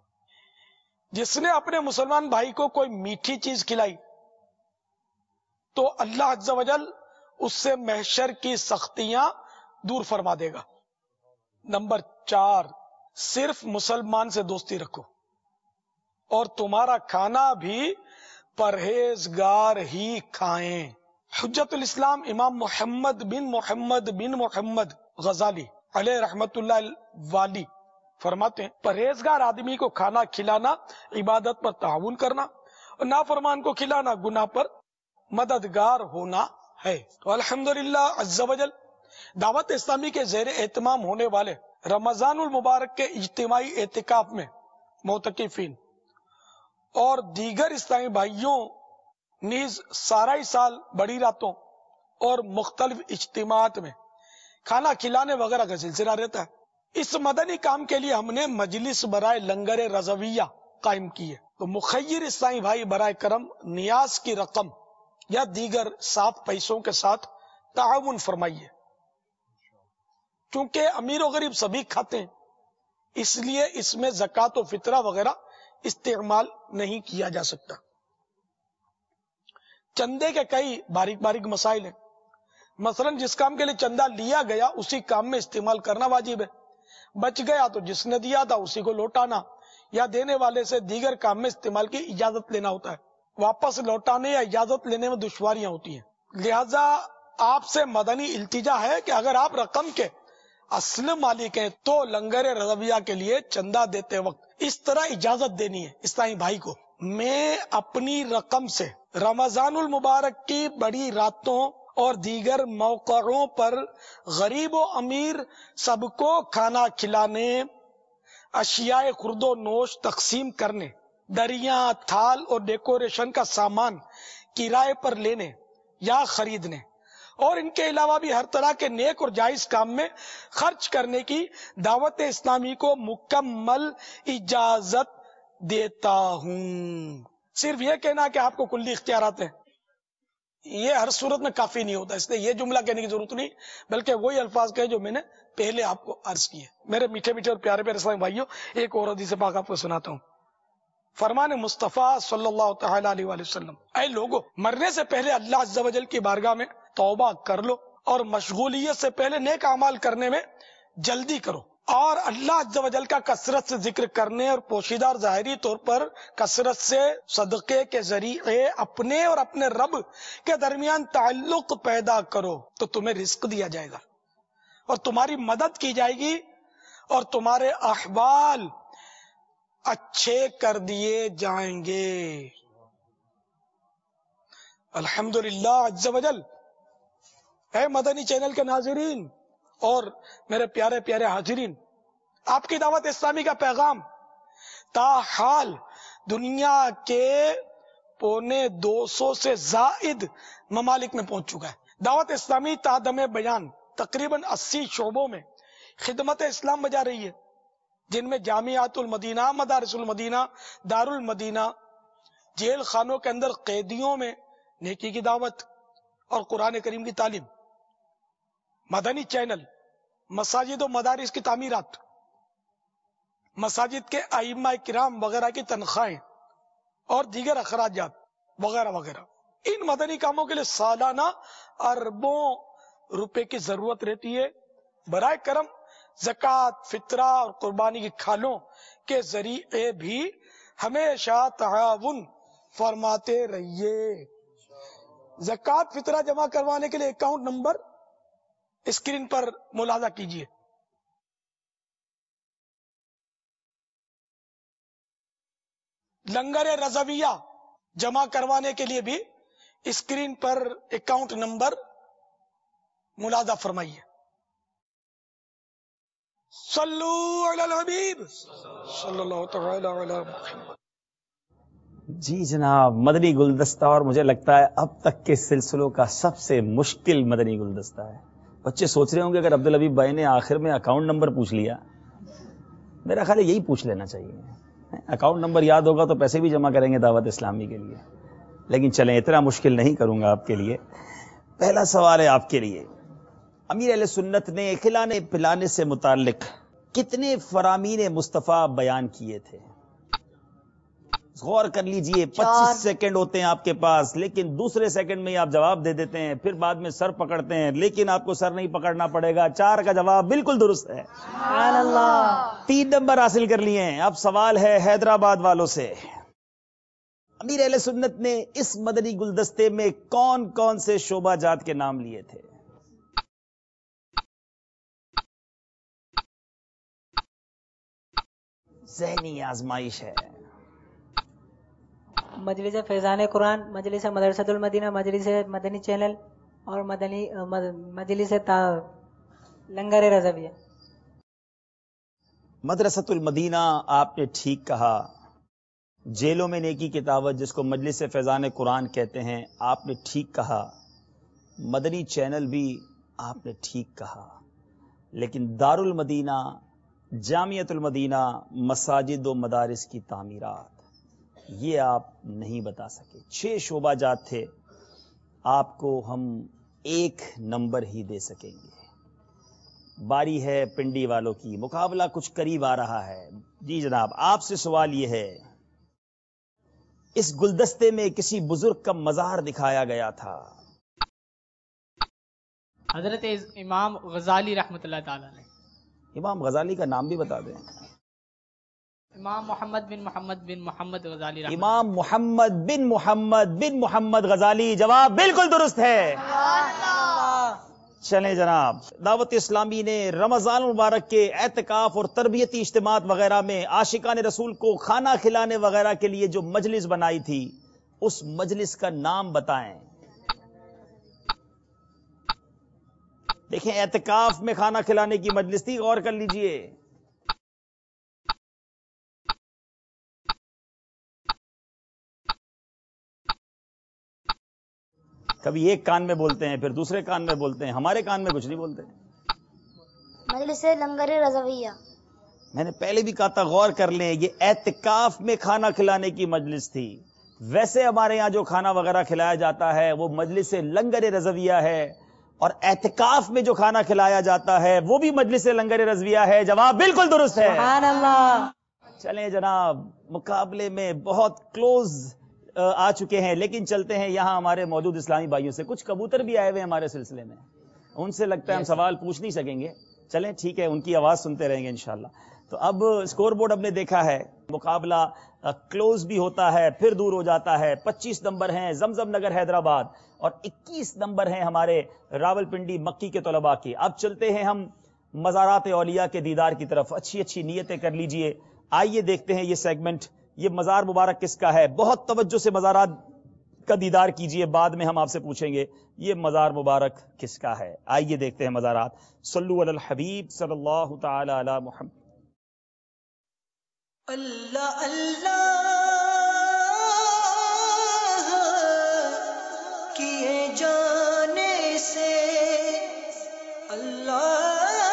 جس نے اپنے مسلمان بھائی کو کوئی میٹھی چیز کھلائی تو اللہ عز و جل اس سے محشر کی سختیاں دور فرما دے گا۔ نمبر 4، صرف مسلمان سے دوستی رکھو اور تمہارا کھانا بھی پرہیزگار ہی کھائیں۔ حجت الاسلام امام محمد بن محمد غزالی علیہ رحمت اللہ والی فرماتے ہیں پرہیزگار آدمی کو کھانا کھلانا عبادت پر تعاون کرنا اور نافرمان کو کھلانا گناہ پر مددگار ہونا ہے۔ الحمدللہ عز و جل دعوت اسلامی کے زیر اہتمام ہونے والے رمضان المبارک کے اجتماعی اعتکاف میں معتکفین اور دیگر اسلامی بھائیوں نیز سارا ہی سال بڑی راتوں اور مختلف اجتماعات میں کھانا کھلانے وغیرہ کا سلسلہ رہتا ہے۔ اس مدنی کام کے لیے ہم نے مجلس برائے لنگر رضویہ قائم کی ہے، تو مخیر اسلامی بھائی برائے کرم نیاز کی رقم یا دیگر صاف پیسوں کے ساتھ تعاون فرمائیے۔ چونکہ امیر و غریب سبھی کھاتے ہیں، اس لیے اس میں زکوٰۃ و فطرہ وغیرہ استعمال نہیں کیا جا سکتا۔ چندے کے کئی باریک باریک مسائل ہیں، مثلا جس کام کے لیے چندہ لیا گیا اسی کام میں استعمال کرنا واجب ہے، بچ گیا تو جس نے دیا تھا اسی کو لوٹانا یا دینے والے سے دیگر کام میں استعمال کی اجازت لینا ہوتا ہے۔ واپس لوٹانے یا اجازت لینے میں دشواریاں ہوتی ہیں، لہذا آپ سے مدنی التجا ہے کہ اگر آپ رقم کے اصل مالک ہیں تو لنگر رضویہ کے لیے چندہ دیتے وقت اس طرح اجازت دینی ہے اسلامی بھائی کو، میں اپنی رقم سے رمضان المبارک کی بڑی راتوں اور دیگر موقعوں پر غریب و امیر سب کو کھانا کھلانے، اشیاء خرد و نوش تقسیم کرنے، دریاں، تھال اور ڈیکوریشن کا سامان کرائے پر لینے یا خریدنے اور ان کے علاوہ بھی ہر طرح کے نیک اور جائز کام میں خرچ کرنے کی دعوت اسلامی کو مکمل اجازت دیتا ہوں۔ صرف یہ کہنا کہ آپ کو کلی اختیارات ہیں یہ ہر صورت میں کافی نہیں ہوتا، اس لیے یہ جملہ کہنے کی ضرورت نہیں، بلکہ وہی الفاظ کہے جو میں نے پہلے آپ کو عرض کیے۔ میرے میٹھے میٹھے اور پیارے پیارے اسلامی بھائیوں، ایک اور حدیث پاک آپ کو سناتا ہوں۔ فرمان مصطفیٰ صلی اللہ تعالی علیہ وآلہ وسلم، اے لوگو، مرنے سے پہلے اللہ عز و جل کی بارگاہ میں توبہ کر لو اور مشغولیت سے پہلے نیک اعمال کرنے میں جلدی کرو، اور اللہ عز و جل کا کثرت سے ذکر کرنے اور پوشیدہ اور ظاہری طور پر کثرت سے صدقے کے ذریعے اپنے اور اپنے رب کے درمیان تعلق پیدا کرو تو تمہیں رزق دیا جائے گا اور تمہاری مدد کی جائے گی اور تمہارے احوال اچھے کر دیے جائیں گے۔ الحمدللہ عز و جل۔ اے مدنی چینل کے ناظرین اور میرے پیارے پیارے حاضرین، آپ کی دعوت اسلامی کا پیغام تاحال دنیا کے 250 سے زائد ممالک میں پہنچ چکا ہے۔ دعوت اسلامی تادم بیان تقریباً 80 شعبوں میں خدمت اسلام بجا رہی ہے، جن میں جامعات المدینہ، مدارس المدینہ، دار المدینہ، جیل خانوں کے اندر قیدیوں میں نیکی کی دعوت اور قرآن کریم کی تعلیم، مدنی چینل، مساجد و مدارس کی تعمیرات، مساجد کے ائمہ کرام وغیرہ کی تنخواہیں اور دیگر اخراجات وغیرہ وغیرہ۔ ان مدنی کاموں کے لیے سالانہ اربوں روپے کی ضرورت رہتی ہے۔ برائے کرم زکوٰۃ، فطرہ اور قربانی کی کھالوں کے ذریعے بھی ہمیشہ تعاون فرماتے رہیے۔ زکوٰۃ فطرہ جمع کروانے کے لیے اکاؤنٹ نمبر اسکرین پر ملاحظہ کیجیے۔ لنگر رضویہ جمع کروانے کے لیے بھی اسکرین پر اکاؤنٹ نمبر ملاحظہ فرمائیے۔ صلو علی الحبیب صلی اللہ تعالی علی محمد۔ جی جناب، مدنی گلدستہ، اور مجھے لگتا ہے اب تک کے سلسلوں کا سب سے مشکل مدنی گلدستہ ہے۔ بچے سوچ رہے ہوں گے اگر عبدالحبیب بھائی نے آخر میں اکاؤنٹ نمبر پوچھ لیا، میرا خیال ہے یہی پوچھ لینا چاہیے، اکاؤنٹ نمبر یاد ہوگا تو پیسے بھی جمع کریں گے دعوت اسلامی کے لیے۔ لیکن چلیں اتنا مشکل نہیں کروں گا آپ کے لیے۔ پہلا سوال ہے آپ کے لیے، امیر اہل سنت نے کھلانے پلانے سے متعلق کتنے فرامین مصطفیٰ بیان کیے تھے؟ غور کر لیجئے، 25 سیکنڈ ہوتے ہیں آپ کے پاس، لیکن دوسرے سیکنڈ میں ہی آپ جواب دے دیتے ہیں، پھر بعد میں سر پکڑتے ہیں، لیکن آپ کو سر نہیں پکڑنا پڑے گا. 4 کا جواب بالکل درست ہے. سبحان اللہ. 3 نمبر حاصل کر لیے ہیں. اب سوال ہے حیدرآباد والوں سے. امیر اہل سنت نے اس مدنی گلدستے میں کون کون سے شعبہ جات کے نام لیے تھے؟ ذہنی آزمائش ہے. مجلس فیضان قرآن، مجلس مدرسۃ المدینہ، مجلس مدنی چینل اور مجلس لنگر رضویہ. مدرسۃ المدینہ آپ نے ٹھیک کہا. جیلوں میں نیکی کی دعوت جس کو مجلس فیضان قرآن کہتے ہیں، آپ نے ٹھیک کہا. مدنی چینل بھی آپ نے ٹھیک کہا. لیکن دار المدینہ، جامعۃ المدینہ، مساجد و مدارس کی تعمیرات، یہ آپ نہیں بتا سکے. 6 شعبہ جات تھے، آپ کو ہم 1 نمبر ہی دے سکیں گے. باری ہے پنڈی والوں کی. مقابلہ کچھ قریب آ رہا ہے. جی جناب، آپ سے سوال یہ ہے، اس گلدستے میں کسی بزرگ کا مزار دکھایا گیا تھا. حضرت امام غزالی رحمۃ اللہ تعالی علیہ. امام غزالی کا نام بھی بتا دیں. امام محمد بن محمد بن محمد غزالی رحمۃ. امام محمد بن محمد بن محمد غزالی. جواب بالکل درست ہے. چلیں جناب، دعوت اسلامی نے رمضان مبارک کے اعتکاف اور تربیتی اجتماعات وغیرہ میں عاشقان رسول کو کھانا کھلانے وغیرہ کے لیے جو مجلس بنائی تھی، اس مجلس کا نام بتائیں. دیکھیں، اعتکاف میں کھانا کھلانے کی مجلس تھی، غور کر لیجئے. کبھی ایک کان میں بولتے ہیں، پھر دوسرے کان میں بولتے ہیں. ہمارے کان میں کچھ نہیں بولتے. مجلس لنگر رضویہ. میں نے پہلے بھی کہا تھا، غور کر لیں، یہ اعتکاف میں کھانا کھلانے کی مجلس تھی. ویسے ہمارے یہاں جو کھانا وغیرہ کھلایا جاتا ہے وہ مجلس لنگر رضویہ ہے، اور اعتکاف میں جو کھانا کھلایا جاتا ہے وہ بھی مجلس لنگر رضویہ ہے. جواب بالکل درست ہے. سبحان اللہ. چلیں جناب، مقابلے میں بہت کلوز آ چکے ہیں، لیکن چلتے ہیں یہاں ہمارے موجود اسلامی بھائیوں سے. کچھ کبوتر بھی آئے ہوئے ہمارے سلسلے میں، ان سے لگتا ہے ہم سوال پوچھ نہیں سکیں گے. چلیں ٹھیک ہے، ان کی آواز سنتے رہیں گے انشاءاللہ. تو اب اسکور بورڈ ہم نے دیکھا ہے، مقابلہ کلوز بھی ہوتا ہے پھر دور ہو جاتا ہے. 25 نمبر ہیں زمزم نگر حیدرآباد، اور 21 نمبر ہیں ہمارے راول پنڈی مکی کے طلباء کے. اب چلتے ہیں ہم مزارات اولیاء کے دیدار کی طرف. اچھی اچھی نیتیں کر لیجئے. آئیے دیکھتے ہیں یہ سیگمنٹ. یہ مزار مبارک کس کا ہے؟ بہت توجہ سے مزارات کا دیدار کیجئے، بعد میں ہم آپ سے پوچھیں گے یہ مزار مبارک کس کا ہے. آئیے دیکھتے ہیں مزارات. صلو علی الحبیب صلی اللہ تعالی علی محمد. اللہ اللہ کیے جانے سے اللہ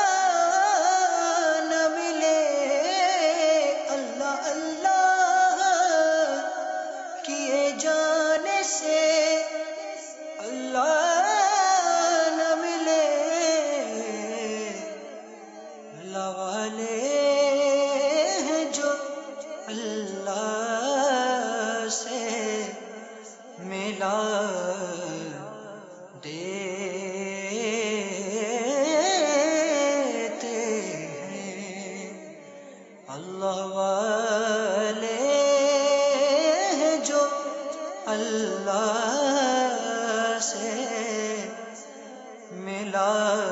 نہ ملے. اللہ اللہ کیے جانے سے اللہ نہ ملے. اللہ والے اللہ سے ملا دیتے ہیں. اللہ والے جو اللہ سے ملا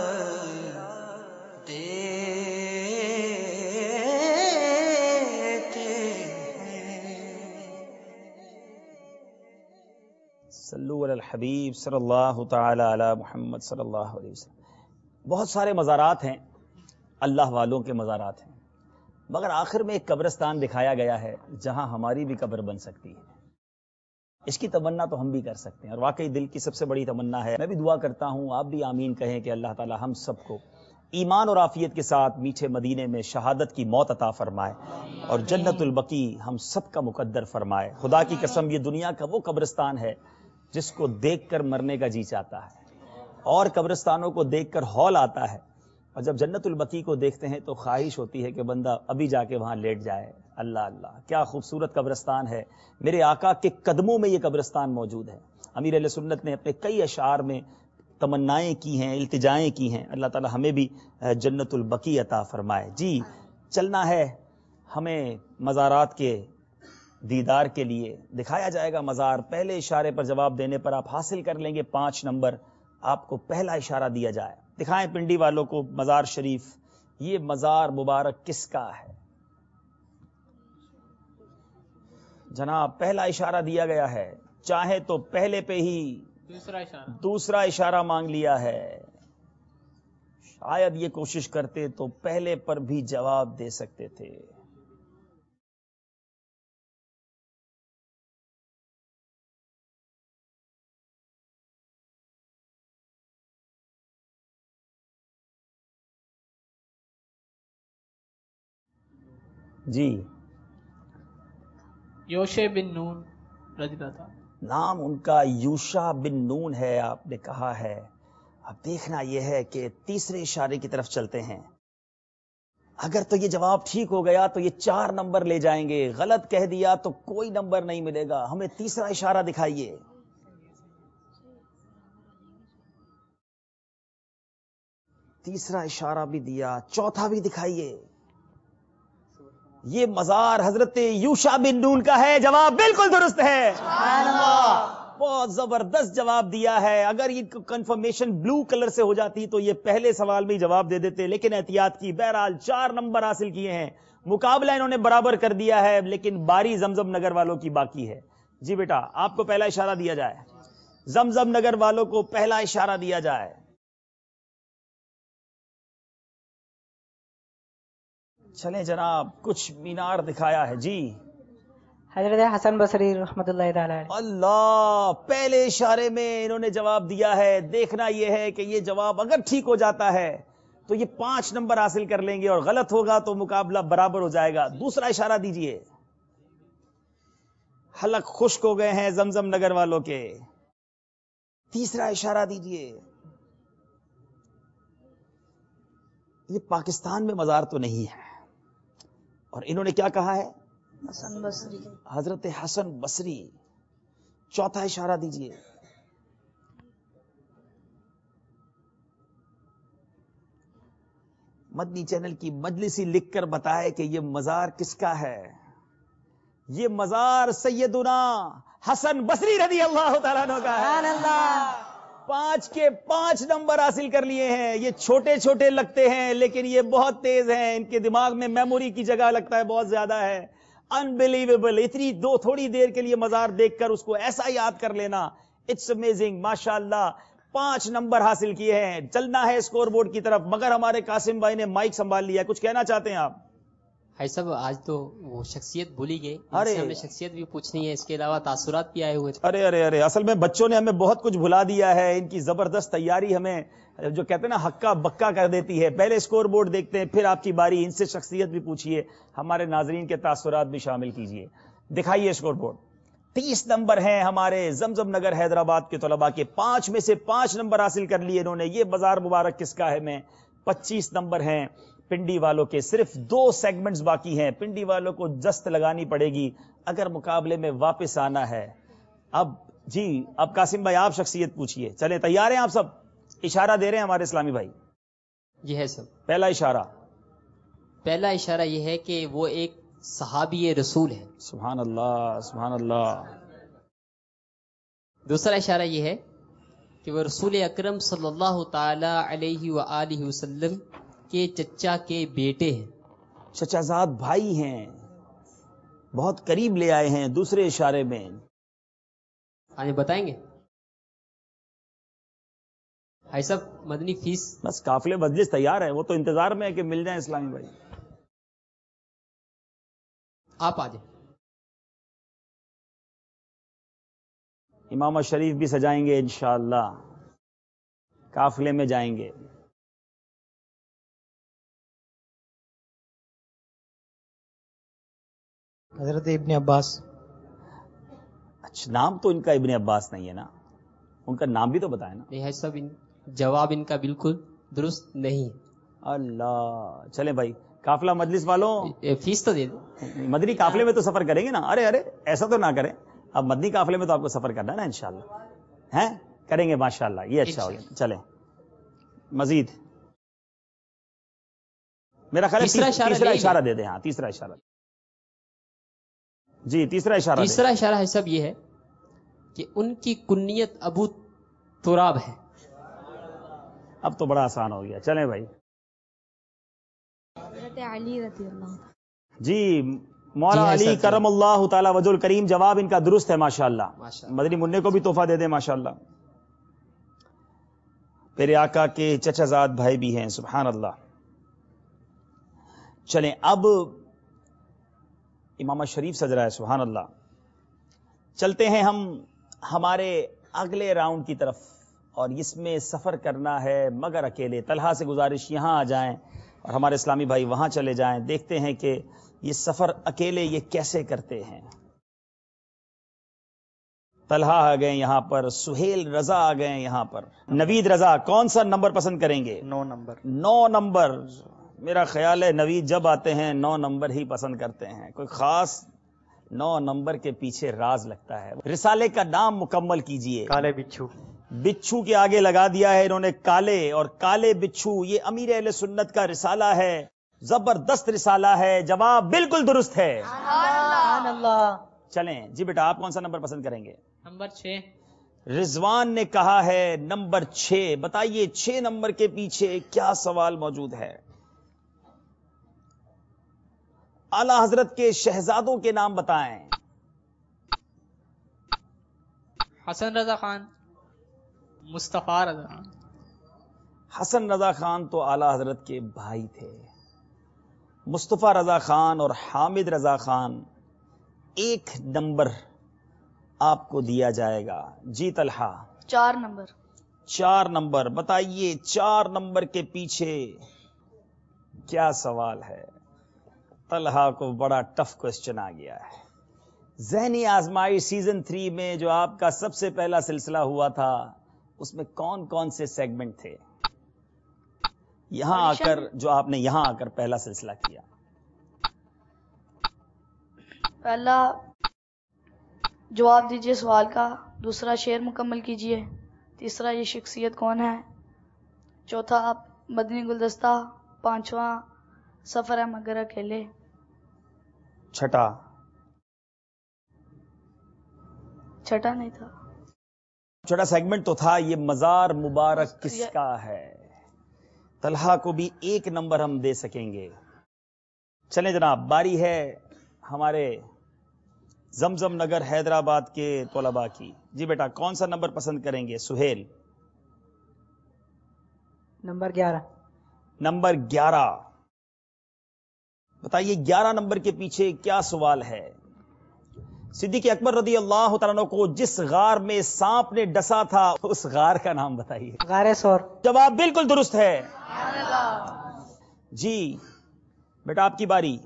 صلو علی الحبیب صلی اللہ تعالی علی محمد صلی اللہ علیہ وسلم. بہت سارے مزارات ہیں، اللہ والوں کے مزارات ہیں، مگر آخر میں ایک قبرستان دکھایا گیا ہے جہاں ہماری بھی قبر بن سکتی ہے. اس کی تمنا تو ہم بھی کر سکتے ہیں، اور واقعی دل کی سب سے بڑی تمنا ہے. میں بھی دعا کرتا ہوں، آپ بھی آمین کہیں کہ اللہ تعالی ہم سب کو ایمان اور عافیت کے ساتھ میٹھے مدینے میں شہادت کی موت عطا فرمائے، اور جنت البقیع ہم سب کا مقدر فرمائے. خدا کی قسم، یہ دنیا کا وہ قبرستان ہے جس کو دیکھ کر مرنے کا جی چاہتا ہے، اور قبرستانوں کو دیکھ کر ہول آتا ہے، اور جب جنت البقیع کو دیکھتے ہیں تو خواہش ہوتی ہے کہ بندہ ابھی جا کے وہاں لیٹ جائے. اللہ اللہ، کیا خوبصورت قبرستان ہے. میرے آقا کے قدموں میں یہ قبرستان موجود ہے. امیر اہل سنت نے اپنے کئی اشعار میں تمنائیں کی ہیں، التجائیں کی ہیں. اللہ تعالی ہمیں بھی جنت البقیع عطا فرمائے. جی چلنا ہے ہمیں مزارات کے دیدار کے لیے. دکھایا جائے گا مزار. پہلے اشارے پر جواب دینے پر آپ حاصل کر لیں گے 5 نمبر. آپ کو پہلا اشارہ دیا جائے. دکھائیں پنڈی والوں کو مزار شریف. یہ مزار مبارک کس کا ہے جناب؟ پہلا اشارہ دیا گیا ہے. چاہے تو پہلے پہ ہی دوسرا اشارہ مانگ لیا ہے. شاید یہ کوشش کرتے تو پہلے پر بھی جواب دے سکتے تھے. جی یوشع بن نون رضی اللہ عنہ. نام ان کا یوشع بن نون ہے. آپ نے کہا ہے. اب دیکھنا یہ ہے کہ تیسرے اشارے کی طرف چلتے ہیں. اگر تو یہ جواب ٹھیک ہو گیا تو یہ 4 نمبر لے جائیں گے. غلط کہہ دیا تو کوئی نمبر نہیں ملے گا. ہمیں تیسرا اشارہ دکھائیے. تیسرا اشارہ بھی دیا، چوتھا بھی دکھائیے. یہ مزار حضرت یوشع بن نون کا ہے. جواب بالکل درست ہے. سبحان اللہ، بہت زبردست جواب دیا ہے. اگر یہ کنفرمیشن بلو کلر سے ہو جاتی تو یہ پہلے سوال میں ہی جواب دے دیتے، لیکن احتیاط کی. بہرحال 4 نمبر حاصل کیے ہیں. مقابلہ انہوں نے برابر کر دیا ہے، لیکن باری زمزم نگر والوں کی باقی ہے. جی بیٹا آپ کو پہلا اشارہ دیا جائے. زمزم نگر والوں کو پہلا اشارہ دیا جائے. چلیں جناب، کچھ مینار دکھایا ہے. جی حضرت حسن بصری رحمۃ اللہ تعالی علیہ. اللہ، پہلے اشارے میں انہوں نے جواب دیا ہے. دیکھنا یہ ہے کہ یہ جواب اگر ٹھیک ہو جاتا ہے تو یہ 5 نمبر حاصل کر لیں گے، اور غلط ہوگا تو مقابلہ برابر ہو جائے گا. دوسرا اشارہ دیجئے. حلق خشک ہو گئے ہیں زمزم نگر والوں کے. تیسرا اشارہ دیجئے. یہ پاکستان میں مزار تو نہیں ہے، اور انہوں نے کیا کہا ہے؟ حسن بصری. حضرت حسن بصری. چوتھا اشارہ دیجئے. مدنی چینل کی مجلسی لکھ کر بتائے کہ یہ مزار کس کا ہے. یہ مزار سیدنا حسن بصری رضی اللہ تعالیٰ عنہ کا ہے. 5 کے 5 نمبر حاصل کر لیے ہیں. یہ چھوٹے چھوٹے لگتے ہیں لیکن یہ بہت تیز ہیں. ان کے دماغ میں میموری کی جگہ لگتا ہے بہت زیادہ ہے. انبلیویبل. اتنی تھوڑی دیر کے لیے مزار دیکھ کر اس کو ایسا یاد کر لینا. It's amazing. ماشاءاللہ 5 نمبر حاصل کیے ہیں. چلنا ہے اسکور بورڈ کی طرف، مگر ہمارے قاسم بھائی نے مائک سنبھال لیا. کچھ کہنا چاہتے ہیں آپ؟ بھائی صاحب آج تو وہ شخصیت بھولی گئے. ہمیں شخصیت بھی پوچھنی ہے، اس کے علاوہ تاثرات بھی آئے ہوئے. ارے اصل میں بچوں نے ہمیں بہت کچھ بھلا دیا ہے. ان کی زبردست تیاری ہمیں جو کہتے ہیں نا ہکا بکا کر دیتی ہے. پہلے اسکور بورڈ دیکھتے ہیں، پھر آپ کی باری. ان سے شخصیت بھی پوچھیے، ہمارے ناظرین کے تاثرات بھی شامل کیجیے. دکھائیے اسکور بورڈ. 30 نمبر ہیں ہمارے زمزم نگر حیدرآباد کے طلباء کے. 5 میں سے 5 نمبر حاصل کر لیے انہوں نے. یہ بازار مبارک کس کا ہے میں. 25 نمبر ہیں پنڈی والوں کے. صرف 2 سیگمنٹس باقی ہیں. پنڈی والوں کو جست لگانی پڑے گی اگر مقابلے میں واپس آنا ہے. اب جی اب قاسم بھائی آپ شخصیت پوچھیے. چلے تیار ہیں آپ سب؟ اشارہ دے رہے ہیں ہمارے اسلامی بھائی. یہ ہے سب. پہلا اشارہ یہ ہے کہ وہ ایک صحابی رسول ہے. سبحان اللہ سبحان اللہ. دوسرا اشارہ یہ ہے کہ وہ رسول اکرم صلی اللہ تعالی علیہ وآلہ وسلم کے چچا کے بیٹے ہیں. چچا زاد بھائی ہیں، بہت قریب لے آئے ہیں. دوسرے اشارے میں آج بتائیں گے بھائی صاحب. مدنی فیس بس قافلے مجلس تیار ہے، وہ تو انتظار میں ہے کہ مل جائیں اسلامی بھائی. آپ آ جائیں. امامہ شریف بھی سجائیں گے انشاءاللہ. قافلے میں جائیں گے. حضرت ابن عباس. اچھا نام تو ان کا ابن عباس نہیں ہے نا، ان کا نام بھی تو بتائیں نا. نہیں ہے سب. جواب ان کا بالکل درست نہیں. اللہ. چلیں بھائی قافلہ مجلس والوں فیس تو دے دو. مدنی قافلے میں تو سفر کریں گے نا. ارے ایسا تو نہ کریں. اب مدنی قافلے میں تو آپ کو سفر کرنا ہے نا انشاءاللہ. ہیں کریں گے ماشاءاللہ. یہ اچھا ہو گیا. چلیں مزید میرا خیال ہے تیسرا اشارہ دے دیں. ہاں تیسرا اشارہ. جی تیسرا اشارہ ہے سب یہ ہے کہ ان کی کنیت ابو تراب ہے. اب تو بڑا آسان ہو گیا. چلیں بھائی. حضرت علی رضی اللہ عنہ. جی مولا علی کرم اللہ تعالی وجہ الکریم. جواب ان کا درست ہے ماشاءاللہ. مدنی منع کو بھی تحفہ دے دیں ماشاءاللہ. میرے آقا کے چچا زاد بھائی بھی ہیں. سبحان اللہ. چلیں اب امامہ شریف سج رہا ہے. سبحان اللہ. چلتے ہیں ہم ہمارے اگلے راؤنڈ کی طرف اور اس میں سفر کرنا ہے مگر اکیلے. طلحہ سے گزارش یہاں آ جائیں اور ہمارے اسلامی بھائی وہاں چلے جائیں. دیکھتے ہیں کہ یہ سفر اکیلے یہ کیسے کرتے ہیں. طلحہ آ گئے یہاں پر. سہیل رضا آ گئے یہاں پر. نوید رضا کون سا نمبر پسند کریں گے؟ 9 نمبر. 9 نمبر. میرا خیال ہے نوید جب آتے ہیں 9 نمبر ہی پسند کرتے ہیں. کوئی خاص 9 نمبر کے پیچھے راز لگتا ہے. رسالے کا نام مکمل کیجئے. کالے بچھو. بچھو کے آگے لگا دیا ہے انہوں نے کالے. اور کالے بچھو یہ امیر اہل سنت کا رسالہ ہے. زبردست رسالہ ہے. جواب بالکل درست ہے. سبحان اللہ. چلیں جی بیٹا آپ کون سا نمبر پسند کریں گے؟ نمبر 6. رضوان نے کہا ہے نمبر 6. بتائیے 6 نمبر کے پیچھے کیا سوال موجود ہے؟ اعلی حضرت کے شہزادوں کے نام بتائیں. حسن رضا خان، مصطفیٰ رضا خان. حسن رضا خان تو اعلی حضرت کے بھائی تھے. مصطفیٰ رضا خان اور حامد رضا خان 1 نمبر آپ کو دیا جائے گا. جی طلحہ 4 نمبر. 4 نمبر. بتائیے 4 نمبر کے پیچھے کیا سوال ہے؟ طلحہ کو بڑا ٹف کوسچن آ گیا ہے. ذہنی آزمائش سیزن 3 میں جو آپ کا سب سے پہلا سلسلہ ہوا تھا اس میں کون کون سے سیگمنٹ تھے؟ یہاں آ کر جو آپ نے یہاں آ کر پہلا سلسلہ کیا. پہلا جواب دیجئے سوال کا. دوسرا شعر مکمل کیجئے. تیسرا یہ شخصیت کون ہے. چوتھا مدنی گلدستہ. 5واں سفر ہے مگر اکیلے. چھٹا نہیں تھا. چھوٹا سیگمنٹ تو تھا یہ مزار مبارک کس کا ہے. طلحہ کو بھی 1 نمبر ہم دے سکیں گے. چلیں جناب باری ہے ہمارے زمزم نگر حیدرآباد کے طلباء کی. جی بیٹا کون سا نمبر پسند کریں گے؟ سہیل نمبر 11. نمبر 11. بتائیے 11 نمبر کے پیچھے کیا سوال ہے؟ صدیق اکبر رضی اللہ تعالیٰ عنہ کو جس غار میں سانپ نے ڈسا تھا اس غار کا نام بتائیے. غار ثور. جواب بالکل درست ہے. جی بیٹا آپ کی باری.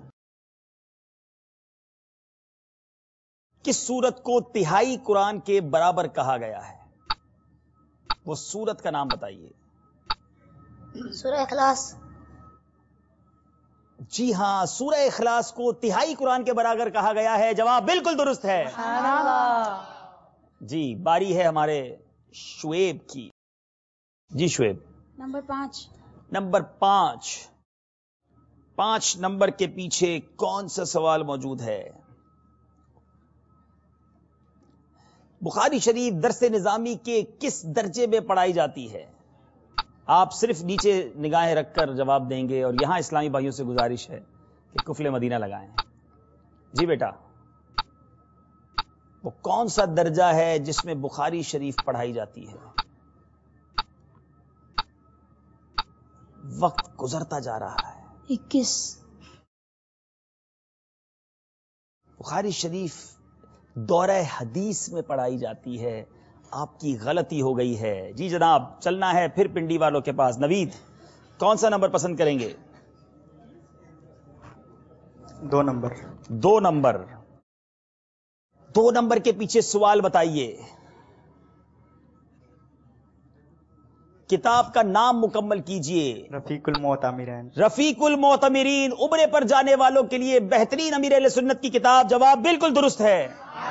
کس سورت کو تہائی قرآن کے برابر کہا گیا ہے؟ وہ سورت کا نام بتائیے. سورہ اخلاص. جی ہاں سورہ اخلاص کو تہائی قرآن کے برابر کہا گیا ہے. جواب بالکل درست ہے. جی باری ہے ہمارے شعیب کی. جی شعیب نمبر 5. نمبر 5. 5 نمبر کے پیچھے کون سا سوال موجود ہے؟ بخاری شریف درس نظامی کے کس درجے میں پڑھائی جاتی ہے؟ آپ صرف نیچے نگاہیں رکھ کر جواب دیں گے اور یہاں اسلامی بھائیوں سے گزارش ہے کہ کفل مدینہ لگائیں. جی بیٹا وہ کون سا درجہ ہے جس میں بخاری شریف پڑھائی جاتی ہے؟ وقت گزرتا جا رہا ہے. 21. بخاری شریف دورہ حدیث میں پڑھائی جاتی ہے. آپ کی غلطی ہو گئی ہے. جی جناب چلنا ہے پھر پنڈی والوں کے پاس. نوید کون سا نمبر پسند کریں گے؟ 2 نمبر. 2 نمبر. 2 نمبر کے پیچھے سوال بتائیے. کتاب کا نام مکمل کیجئے. رفیق المعتمرین. رفیق المعتمرین، عمرے پر جانے والوں کے لیے بہترین امیر اہل سنت کی کتاب. جواب بالکل درست ہے.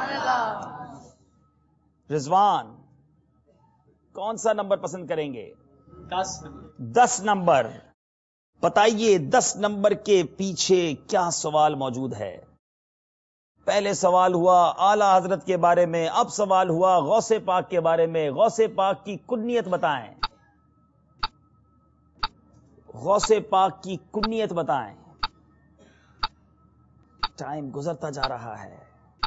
رضوان کون سا نمبر پسند کریں گے؟ 10 نمبر. بتائیے 10 نمبر کے پیچھے کیا سوال موجود ہے؟ پہلے سوال ہوا اعلی حضرت کے بارے میں، اب سوال ہوا غوث پاک کے بارے میں. غوث پاک کی کنیت بتائیں. غوث پاک کی کنیت بتائیں. ٹائم گزرتا جا رہا ہے.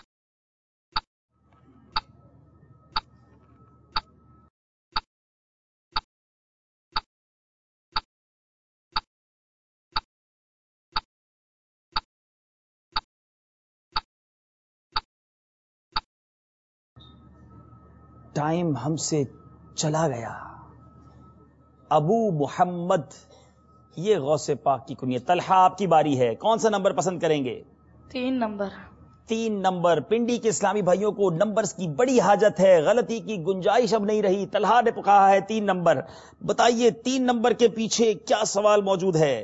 ٹائم ہم سے چلا گیا. ابو محمد یہ غوث پاک کی کنیت. طلحہ آپ کی باری ہے، کون سا نمبر پسند کریں گے؟ 3 نمبر. 3 نمبر. پنڈی کے اسلامی بھائیوں کو نمبرز کی بڑی حاجت ہے، غلطی کی گنجائش اب نہیں رہی. طلحہ نے کہا ہے 3 نمبر. بتائیے 3 نمبر کے پیچھے کیا سوال موجود ہے؟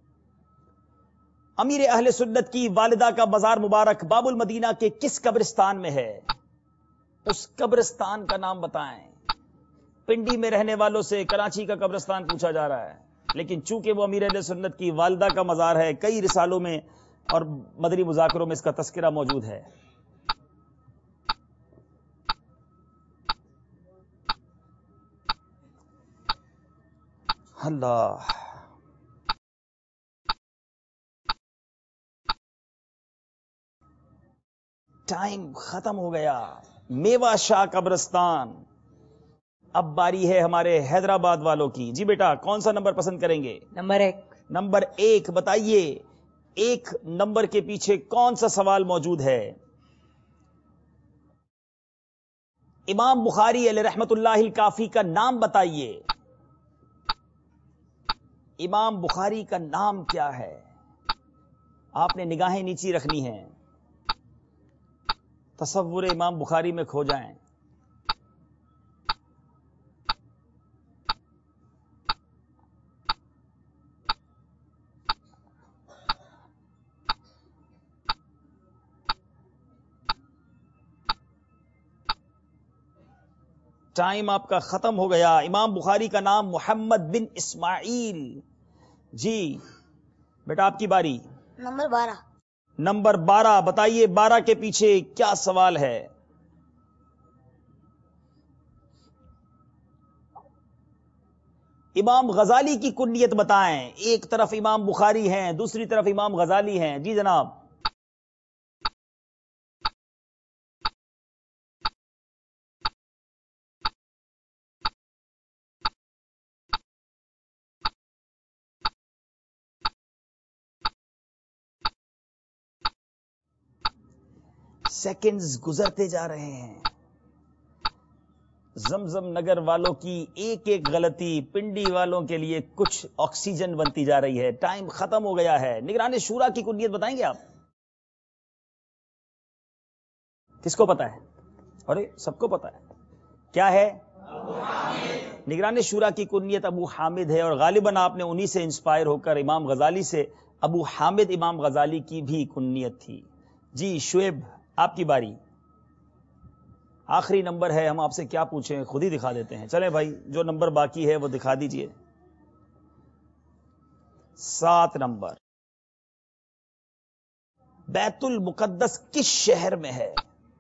امیر اہل سنت کی والدہ کا مزار مبارک باب المدینہ کے کس قبرستان میں ہے؟ اس قبرستان کا نام بتائیں. پنڈی میں رہنے والوں سے کراچی کا قبرستان پوچھا جا رہا ہے، لیکن چونکہ وہ امیر اہل سنت کی والدہ کا مزار ہے، کئی رسالوں میں اور مدنی مذاکروں میں اس کا تذکرہ موجود ہے. اللہ، ٹائم ختم ہو گیا. میوا شاہ قبرستان. اب باری ہے ہمارے حیدرآباد والوں کی. جی بیٹا کون سا نمبر پسند کریں گے؟ نمبر 1. نمبر 1. بتائیے 1 نمبر کے پیچھے کون سا سوال موجود ہے؟ امام بخاری علیہ رحمت اللہ الکافی کا نام بتائیے. امام بخاری کا نام کیا ہے؟ آپ نے نگاہیں نیچی رکھنی ہیں، تصور امام بخاری میں کھو جائیں. ٹائم آپ کا ختم ہو گیا. امام بخاری کا نام محمد بن اسماعیل. جی بیٹا آپ کی باری. نمبر 12. نمبر 12. بتائیے 12 کے پیچھے کیا سوال ہے؟ امام غزالی کی کنیت بتائیں. ایک طرف امام بخاری ہیں، دوسری طرف امام غزالی ہیں. جی جناب. سیکنڈز گزرتے جا رہے ہیں. زمزم نگر والوں کی ایک ایک غلطی پنڈی والوں کے لیے کچھ آکسیجن بنتی جا رہی ہے. ٹائم ختم ہو گیا ہے. نگران شورا کی کنیت بتائیں گے آپ؟ کس کو پتا ہے؟ ارے سب کو پتا ہے. کیا ہے؟ نگران شورا کی کنیت ابو حامد ہے، اور غالباً آپ نے انہی سے انسپائر ہو کر امام غزالی سے ابو حامد امام غزالی کی بھی کنیت تھی. جی شعیب آپ کی باری. آخری نمبر ہے، ہم آپ سے کیا پوچھیں، خود ہی دکھا دیتے ہیں. چلیں بھائی جو نمبر باقی ہے وہ دکھا دیجئے. 7 نمبر. بیت المقدس کس شہر میں ہے؟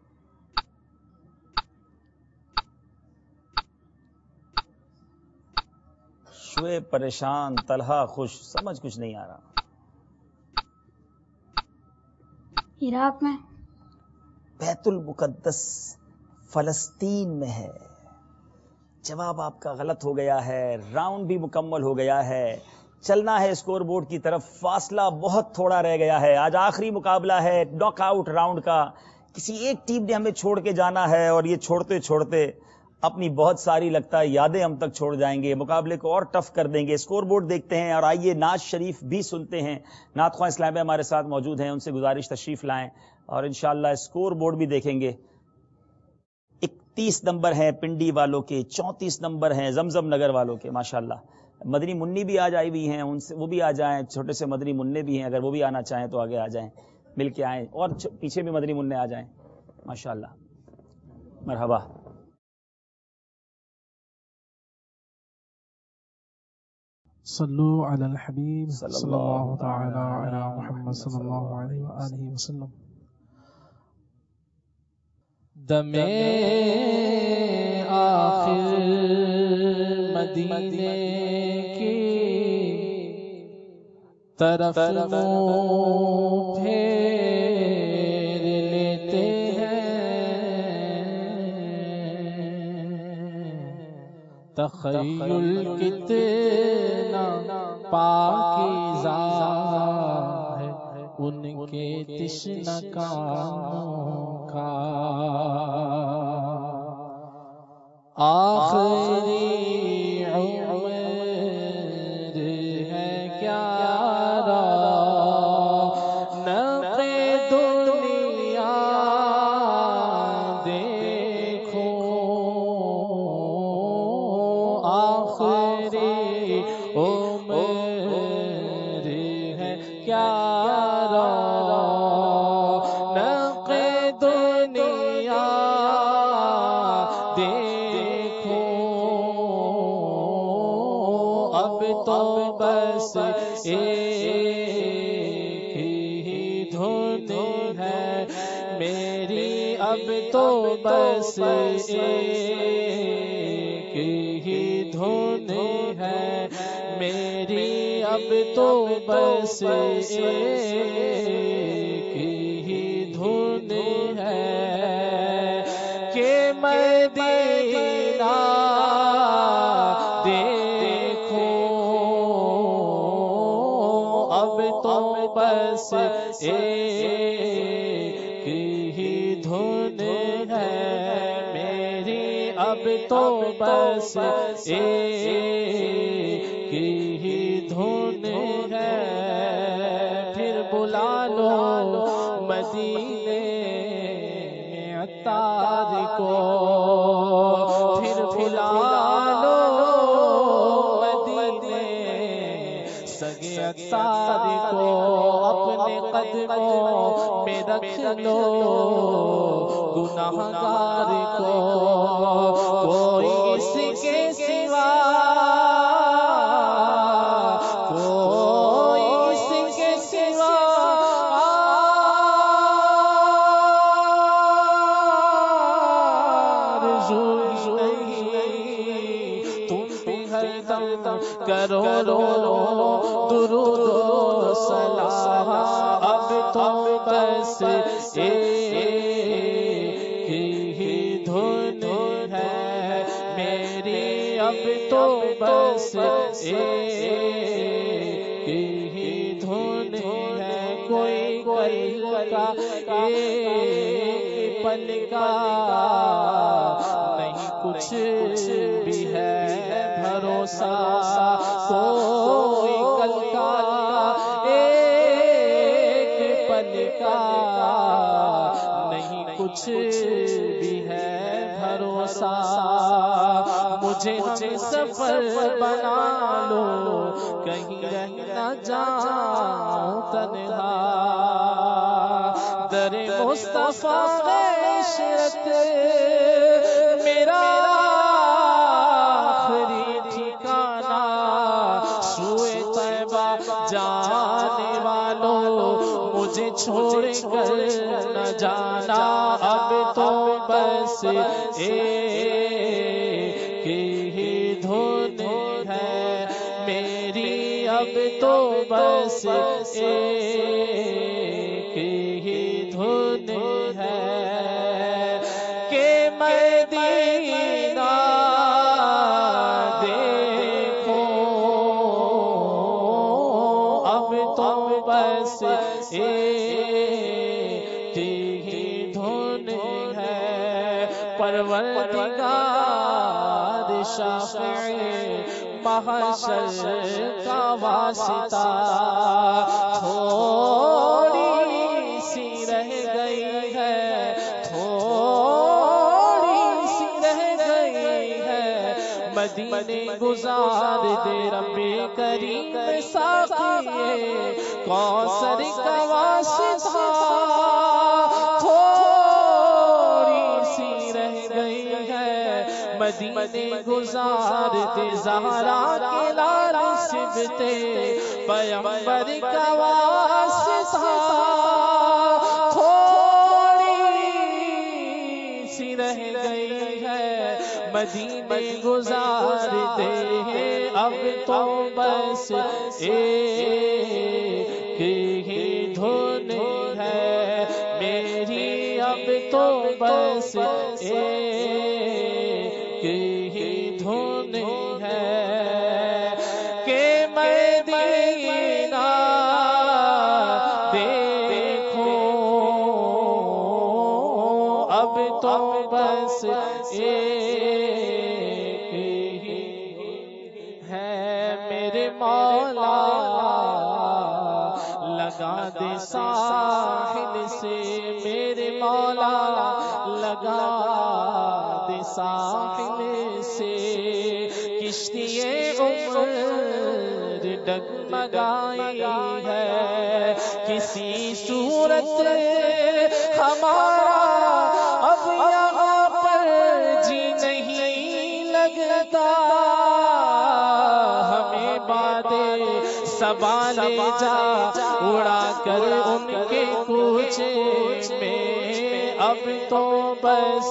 شعیب پریشان، طلحہ خوش، سمجھ کچھ نہیں آ رہا. عراق میں. بیت المقدس فلسطین میں ہے. جواب آپ کا غلط ہو گیا ہے. راؤنڈ بھی مکمل ہو گیا ہے. چلنا ہے اسکور بورڈ کی طرف. فاصلہ بہت تھوڑا رہ گیا ہے. آج آخری مقابلہ ہے ناک آؤٹ راؤنڈ کا. کسی ایک ٹیم نے ہمیں چھوڑ کے جانا ہے، اور یہ چھوڑتے چھوڑتے اپنی بہت ساری لگتا ہے یادیں ہم تک چھوڑ جائیں گے. مقابلے کو اور ٹف کر دیں گے. اسکور بورڈ دیکھتے ہیں اور آئیے نعت شریف بھی سنتے ہیں. نعت خواہ اسلام ہمارے ساتھ موجود ہیں، ان سے گزارش تشریف لائیں اور انشاءاللہ اسکور بورڈ بھی دیکھیں گے. 30 نمبر ہیں پنڈی والوں کے، 34 نمبر ہیں زمزم نگر والوں کے. ماشاءاللہ مدنی منی بھی آج آئی ہوئی ہیں، ان سے وہ بھی آ جائیں. چھوٹے سے مدنی منع بھی ہیں، اگر وہ بھی آنا چاہیں تو آگے آ جائیں، مل کے آئیں. اور پیچھے بھی مدنی منع آ جائیں. ماشاءاللہ مرحبا. صلو علی الحبیب صلی اللہ تعالی علی محمد صلی اللہ علیہ وآلہ وسلم. دم آخر مدینے کی طرف منہ پھیر لیتے ہیں، تخیل کتنا پاکیزہ ہے ان کے تشنہ کانوں کا. آخری عمر ہے کیا رونق دنیا دیکھو، آخری عمر ہے کیا رونق دنیا دیکھو، اب تو بس ایک ہی دھن ہے میری، اب تو بس ایک ہی دھن ہے میری، اب تو بس ایک ہی دھن ہے کہ مدینہ دیکھو، اب تو بس ایک ہی دھن ہے میری، اب تو بس ایک ہی دھن ہے. پھر بلا لو مدینے میں عطار کو، پھر بلا لو مدینے سگے عطار کو، اپنے قدموں میں رکھ لو گناہگار کو، کوئی اس کے سوا کرو درود و سلام، اب تو بس ایک ہی دھن ہے میری، اب تو بس ایک ہی دھن ہے. کوئی کل کا ایک پل کا نہیں کچھ بھی ہے بھروسہ، کوئی کل کا ایک پل کا نہیں کچھ بھی ہے بھروسہ. مجھے ہم سفر بنا لو کہیں رہ نہ جاؤں تنہا، در مصطفیٰ عشرت میرا آخری ٹھکانہ، سوئے طیبہ جانے والوں مجھے چھوڑ کر نہ جانا، اب تو بس ایک ہی دھن ہے میری، اب تو بس ایک ہی دھن ہے کہ مدینہ دیکھو، اب تو بس ایک ہی دھن ہے. پروردگار شافع محشر کا واسطہ تھوڑی سی رہ گئی ہے، تھوڑی سی مدینے گزار دے رب کریم ساقیے کوثر کا واسطہ تھوڑی سی رہ گئی ہے مدینے گزار دے زہرا کے لال سبتے پیغمبر کا واسطہ رہ گئی ہے مدینے گزار دے اب تو بس ایک ہی دھن ہے میری اب تو بس ایک ہی دھن ہے کہ مدینہ دیکھو اب تو بس ایک ہی ہے میرے مولا لگا دے ساحل سے میرے مولا لگا دے ساحل سے کشتی عمر ڈگمگائی ہے کسی صورت ہمارا اب یہاں پر جی نہیں لگتا ہمیں بادیں صبا لے جا اڑا کر ان کے کوچے میں اب تو بس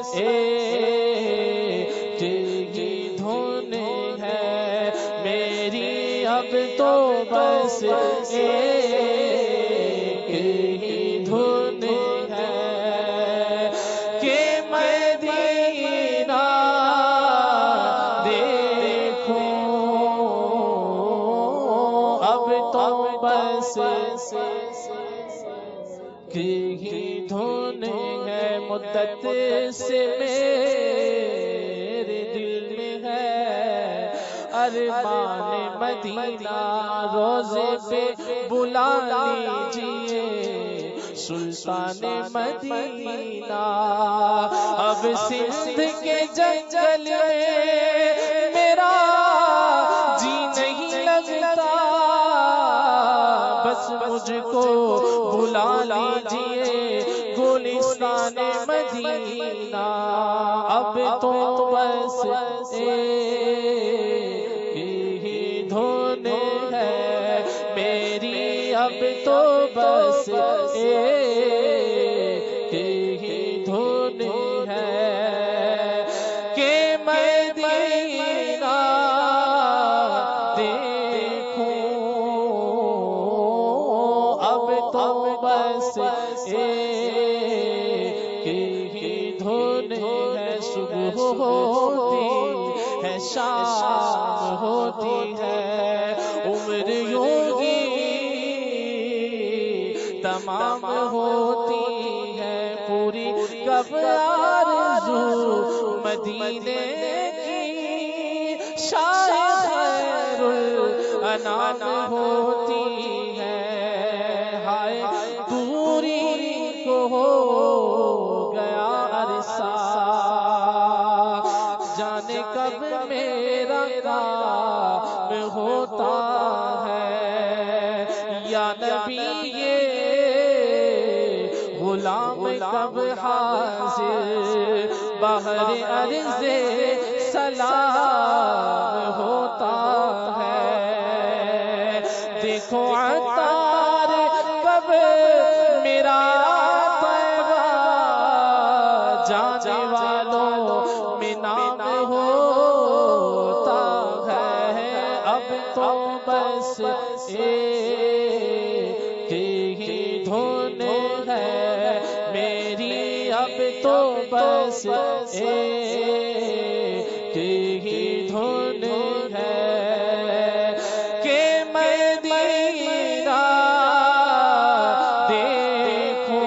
ایک ہی دھن ہے میری اب تو بس ایک ہی دھن ہے کہ مدینہ دیکھو اب تو بس ہی دھن ہے مدت سے میرے دل میں ہے ارمان مدینہ روزے پہ بلا لیجیے سلطان مدینہ اب سندھ کے جنگل میں میرا جی نہیں لگتا بس مجھ کو بلا لیجیے گلستان مدینہ اب تو بس ایک ہی دھن ہے میری اب تو بس ایک ہی دھن ہے کہ مدینہ دیکھو اب تو بس ایک ہی دھن ہے صبح ہوتی ہے شام ہوتی ہے عمر یوں ہی تمام ہوتی ہے پوری کب آرزو مدینے کی شاید خیر الانام ہوتی ہے ہائے دوری کو ہو گیا عرصہ جانے کب میرا کام ہوتا ہے یا نبی یہ غلام کب حاضر باہر عرض سلام ہوتا ہے دیکھو عطار کب میرا طیبہ جانے والوں میں نام ہوتا ہے اب تو بس ایک ہی دھن ہے میری اب تو بس ایک ہی دھن ہے کہ مدینہ دیکھو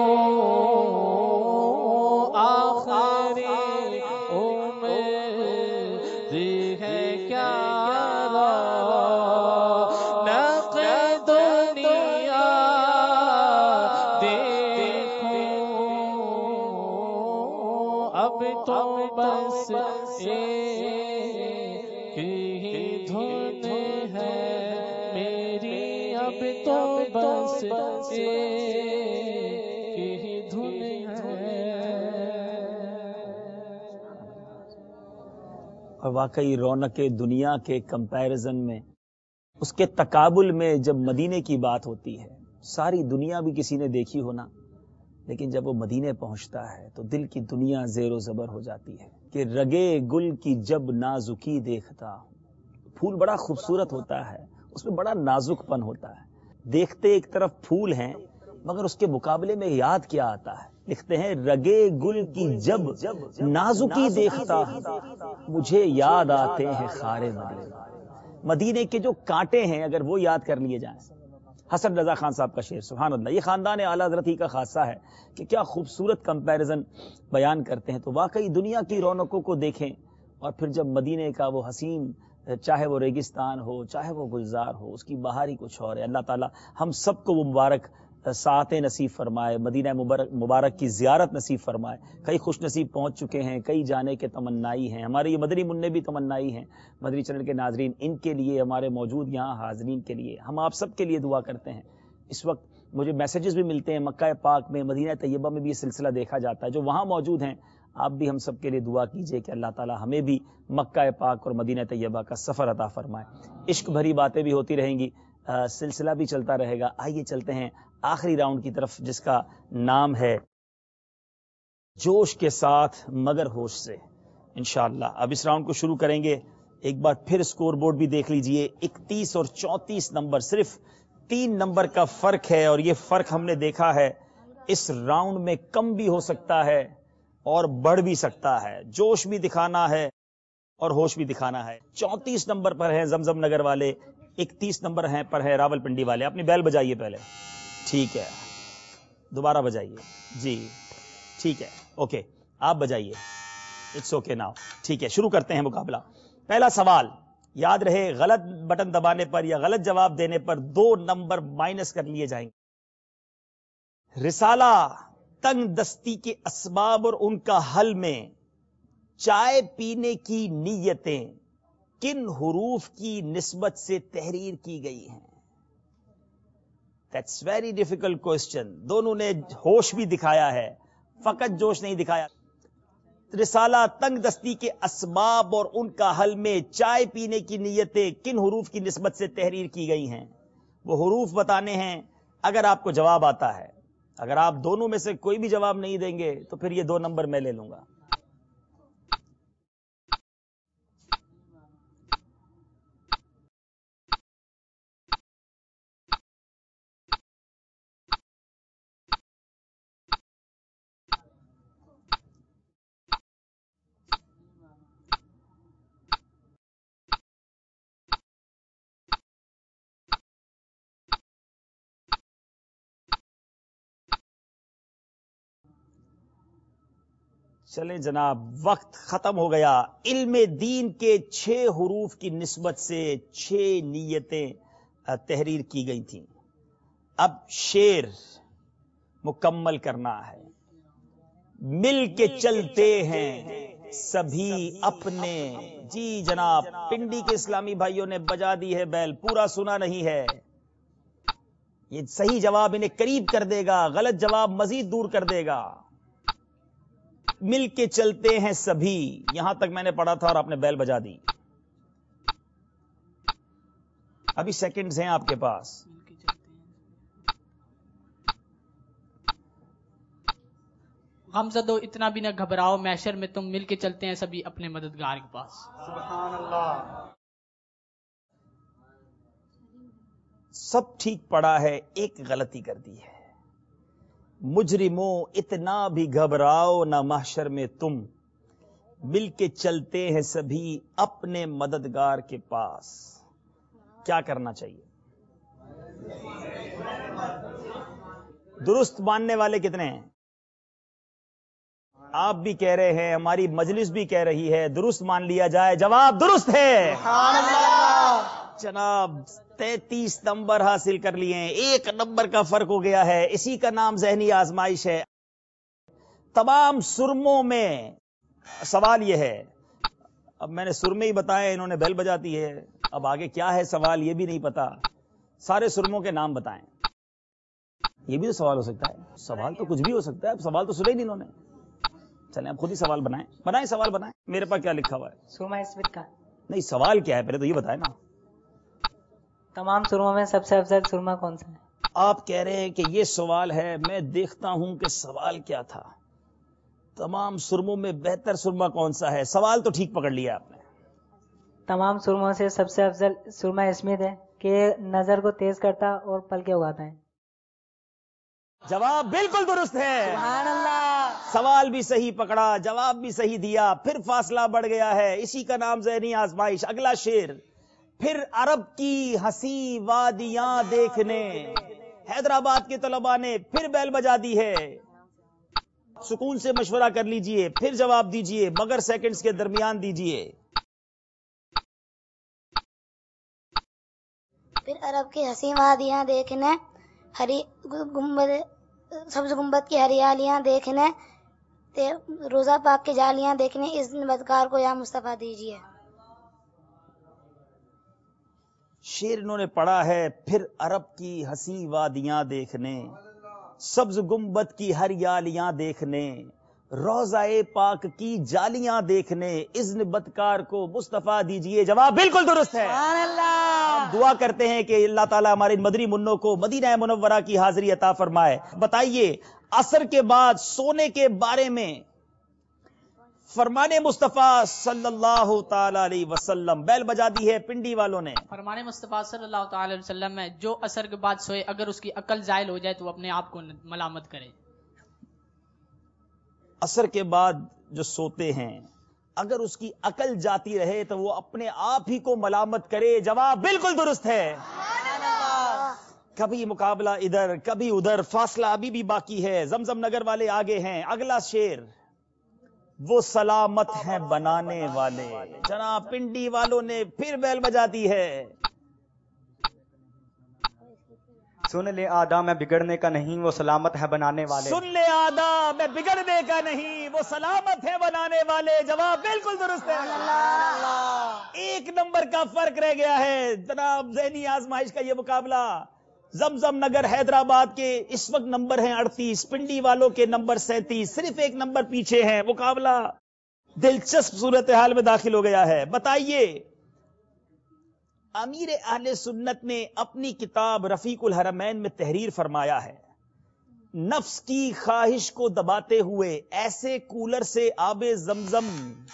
آخری عمر ہے کیا رونق دنیا دیکھو اب تو بس بچے کی ہی دھن ہے۔ اور واقعی رونق دنیا کے کمپیرزن میں، اس کے تقابل میں جب مدینے کی بات ہوتی ہے، ساری دنیا بھی کسی نے دیکھی ہونا، لیکن جب وہ مدینے پہنچتا ہے تو دل کی دنیا زیر و زبر ہو جاتی ہے کہ رگے گل کی جب نازکی دیکھتا ہوں۔ پھول بڑا خوبصورت ہوتا ہے، اس میں بڑا نازک پن ہوتا ہے، دیکھتے ایک طرف پھول ہیں مگر اس کے مقابلے میں یاد کیا آتا ہے؟ لکھتے ہیں رگے گل کی جب نازکی دیکھتا ہوں، مجھے یاد آتے ہیں خارے مدینے۔ مدینے کے جو کانٹے ہیں اگر وہ یاد کر لیے جائیں۔ حسن رضا خان صاحب کا شعر، سبحان اللہ، یہ خاندان اعلیٰ حضرت ہی کا خاصہ ہے کہ کیا خوبصورت کمپیرزن بیان کرتے ہیں۔ تو واقعی دنیا کی رونقوں کو دیکھیں اور پھر جب مدینے کا وہ حسین، چاہے وہ ریگستان ہو چاہے وہ گلزار ہو، اس کی بہار ہی کچھ اور ہے۔ اللہ تعالیٰ ہم سب کو وہ مبارک ساعتیں نصیب فرمائے، مدینہ مبارک کی زیارت نصیب فرمائے۔ کئی خوش نصیب پہنچ چکے ہیں، کئی جانے کے تمنائی ہیں، ہمارے یہ مدنی منع بھی تمنائی ہیں، مدنی چینل کے ناظرین، ان کے لیے، ہمارے موجود یہاں حاضرین کے لیے، ہم آپ سب کے لیے دعا کرتے ہیں۔ اس وقت مجھے میسیجز بھی ملتے ہیں، مکہ پاک میں، مدینہ طیبہ میں بھی یہ سلسلہ دیکھا جاتا ہے، جو وہاں موجود ہیں آپ بھی ہم سب کے لیے دعا کیجئے کہ اللہ تعالیٰ ہمیں بھی مکہ پاک اور مدینہ طیبہ کا سفر عطا فرمائے۔ عشق بھری باتیں بھی ہوتی رہیں گی، سلسلہ بھی چلتا رہے گا۔ آئیے چلتے ہیں آخری راؤنڈ کی طرف، جس کا نام ہے جوش کے ساتھ مگر ہوش سے۔ انشاءاللہ اب اس راؤنڈ کو شروع کریں گے۔ ایک بار پھر سکور بورڈ بھی دیکھ لیجئے، 31 اور 34 نمبر، صرف 3 نمبر کا فرق ہے، اور یہ فرق ہم نے دیکھا ہے اس راؤنڈ میں کم بھی ہو سکتا ہے اور بڑھ بھی سکتا ہے۔ جوش بھی دکھانا ہے اور ہوش بھی دکھانا ہے۔ 34 نمبر پر ہیں زمزم نگر والے، 31 نمبر ہیں پر ہے راول پنڈی والے۔ اپنی بیل بجائیے پہلے، ٹھیک ہے، دوبارہ بجائیے، جی ٹھیک ہے، اوکے آپ بجائیے، اٹس اوکے ناؤ، ٹھیک ہے، شروع کرتے ہیں مقابلہ۔ پہلا سوال یاد رہے، غلط بٹن دبانے پر یا غلط جواب دینے پر 2 نمبر مائنس کر لیے جائیں گے۔ رسالہ تنگ دستی کے اسباب اور ان کا حل میں چائے پینے کی نیتیں کن حروف کی نسبت سے تحریر کی گئی ہیں؟ That's very difficult question۔ دونوں نے ہوش بھی دکھایا ہے، فقط جوش نہیں دکھایا۔ رسالہ تنگ دستی کے اسباب اور ان کا حل میں چائے پینے کی نیتیں کن حروف کی نسبت سے تحریر کی گئی ہیں، وہ حروف بتانے ہیں اگر آپ کو جواب آتا ہے۔ اگر آپ دونوں میں سے کوئی بھی جواب نہیں دیں گے تو پھر یہ 2 نمبر میں لے لوں گا۔ چلیں جناب، وقت ختم ہو گیا۔ علم دین کے 6 حروف کی نسبت سے 6 نیتیں تحریر کی گئی تھیں۔ اب شعر مکمل کرنا ہے۔ مل کے چلتے ہیں سبھی اپنے، جی جناب، پنڈی کے اسلامی بھائیوں نے بجا دی ہے بیل، پورا سنا نہیں ہے۔ یہ صحیح جواب انہیں قریب کر دے گا، غلط جواب مزید دور کر دے گا۔ مل کے چلتے ہیں سبھی، یہاں تک میں نے پڑھا تھا اور آپ نے بیل بجا دی۔ ابھی سیکنڈز ہیں آپ کے پاس۔ غمزدو اتنا بھی نہ گھبراؤ، محشر میں تم مل کے چلتے ہیں سبھی اپنے مددگار کے پاس۔ سبحان اللہ۔ سب ٹھیک پڑا ہے، ایک غلطی کر دی ہے۔ مجرموں اتنا بھی گھبراؤ نہ، محشر میں تم مل کے چلتے ہیں سبھی اپنے مددگار کے پاس۔ کیا کرنا چاہیے؟ درست ماننے والے کتنے ہیں؟ آپ بھی کہہ رہے ہیں، ہماری مجلس بھی کہہ رہی ہے، درست مان لیا جائے، جواب درست ہے۔ جناب 33 نمبر حاصل کر لیے ہیں، 1 نمبر کا فرق ہو گیا ہے، اسی کا نام ذہنی آزمائش ہے۔ تمام سرموں میں سوال یہ ہے، اب میں نے سرمے ہی بتائے، انہوں نے بیل بجاتی ہے، اب آگے کیا ہے سوال یہ بھی نہیں پتا۔ سارے سرموں کے نام بتائیں۔ یہ بھی تو سوال ہو سکتا ہے. سوال تو کچھ بھی ہو سکتا ہے. اب سوال تو سنا ہی نہیں انہوں نے. چلیں آپ خود ہی سوال بنائیں سوال بنائیں. میرے پاس کیا لکھا ہوا ہے؟ سرما اسود کا. نہیں سوال کیا ہے پہلے تو یہ بتائیں نا. تمام سرموں میں سب سے افضل سرما کون سا ہے؟ آپ کہہ رہے ہیں کہ یہ سوال ہے. میں دیکھتا ہوں کہ سوال کیا تھا. تمام سرموں میں بہتر سرما کون سا ہے. سوال تو ٹھیک پکڑ لیا آپ نے. تمام سرموں سے سب سے افضل سرما اسمت ہے کہ نظر کو تیز کرتا اور پلکیں اگاتا ہے. جواب بالکل درست ہے. سبحان اللہ. سوال بھی صحیح پکڑا, جواب بھی صحیح دیا, پھر فاصلہ بڑھ گیا ہے. اسی کا نام ذہنی آزمائش. اگلا شعر. پھر عرب کی ہنسی وادیاں دیکھنے, حیدرآباد کے طلباء نے پھر بیل بجا دی ہے. سکون سے مشورہ کر لیجئے, پھر جواب دیجئے, مگر سیکنڈز کے درمیان دیجئے. پھر عرب کی حسین وادیاں دیکھنے, ہری گنبد سبز گنبد کی ہریالیاں دیکھنے, روزہ پاک کی جالیاں دیکھنے, اس بدکار کو یا مصطفیٰ دیجیے. شعر انہوں نے پڑھا ہے. پھر عرب کی ہنسی وادیاں دیکھنے, سبز گنبد کی ہریالیاں دیکھنے, روضہ پاک کی جالیاں دیکھنے, اذن بدکار کو مصطفیٰ دیجئے. جواب بالکل درست ہے. ہم دعا کرتے ہیں کہ اللہ تعالیٰ ہمارے مدنی منوں کو مدینہ منورہ کی حاضری عطا فرمائے. بتائیے عصر کے بعد سونے کے بارے میں فرمان مصطفیٰ صلی اللہ تعالی علیہ وسلم بیل بجا دی ہے پنڈی والوں نے. فرمان مصطفیٰ صلی اللہ تعالی علیہ وسلم میں جو عصر کے بعد سوئے اگر اس کی عقل زائل ہو جائے تو وہ اپنے آپ کو ملامت کرے. عصر کے بعد جو سوتے ہیں اگر اس کی عقل جاتی رہے تو وہ اپنے آپ ہی کو ملامت کرے. جواب بالکل درست ہے. کبھی مقابلہ ادھر کبھی ادھر, فاصلہ ابھی بھی باقی ہے. زمزم نگر والے آگے ہیں. اگلا شعر. وہ سلامت ہیں بنانے والے, جناب پنڈی والوں نے پھر بیل بجا دی ہے. سن لے آدھا میں بگڑنے کا نہیں, وہ سلامت ہے بنانے والے. سن لے آدھا میں بگڑنے کا نہیں, وہ سلامت ہے بنانے والے. جواب بالکل درست ہے. ایک نمبر کا فرق رہ گیا ہے. جناب ذہنی آزمائش کا یہ مقابلہ. زمزم نگر حیدرآباد کے اس وقت نمبر ہیں 38, پنڈی والوں کے نمبر 37, صرف ایک نمبر پیچھے ہیں. مقابلہ دلچسپ صورتحال میں داخل ہو گیا ہے. بتائیے امیر اہل سنت نے اپنی کتاب رفیق الحرمین میں تحریر فرمایا ہے, نفس کی خواہش کو دباتے ہوئے ایسے کولر سے آب زمزم.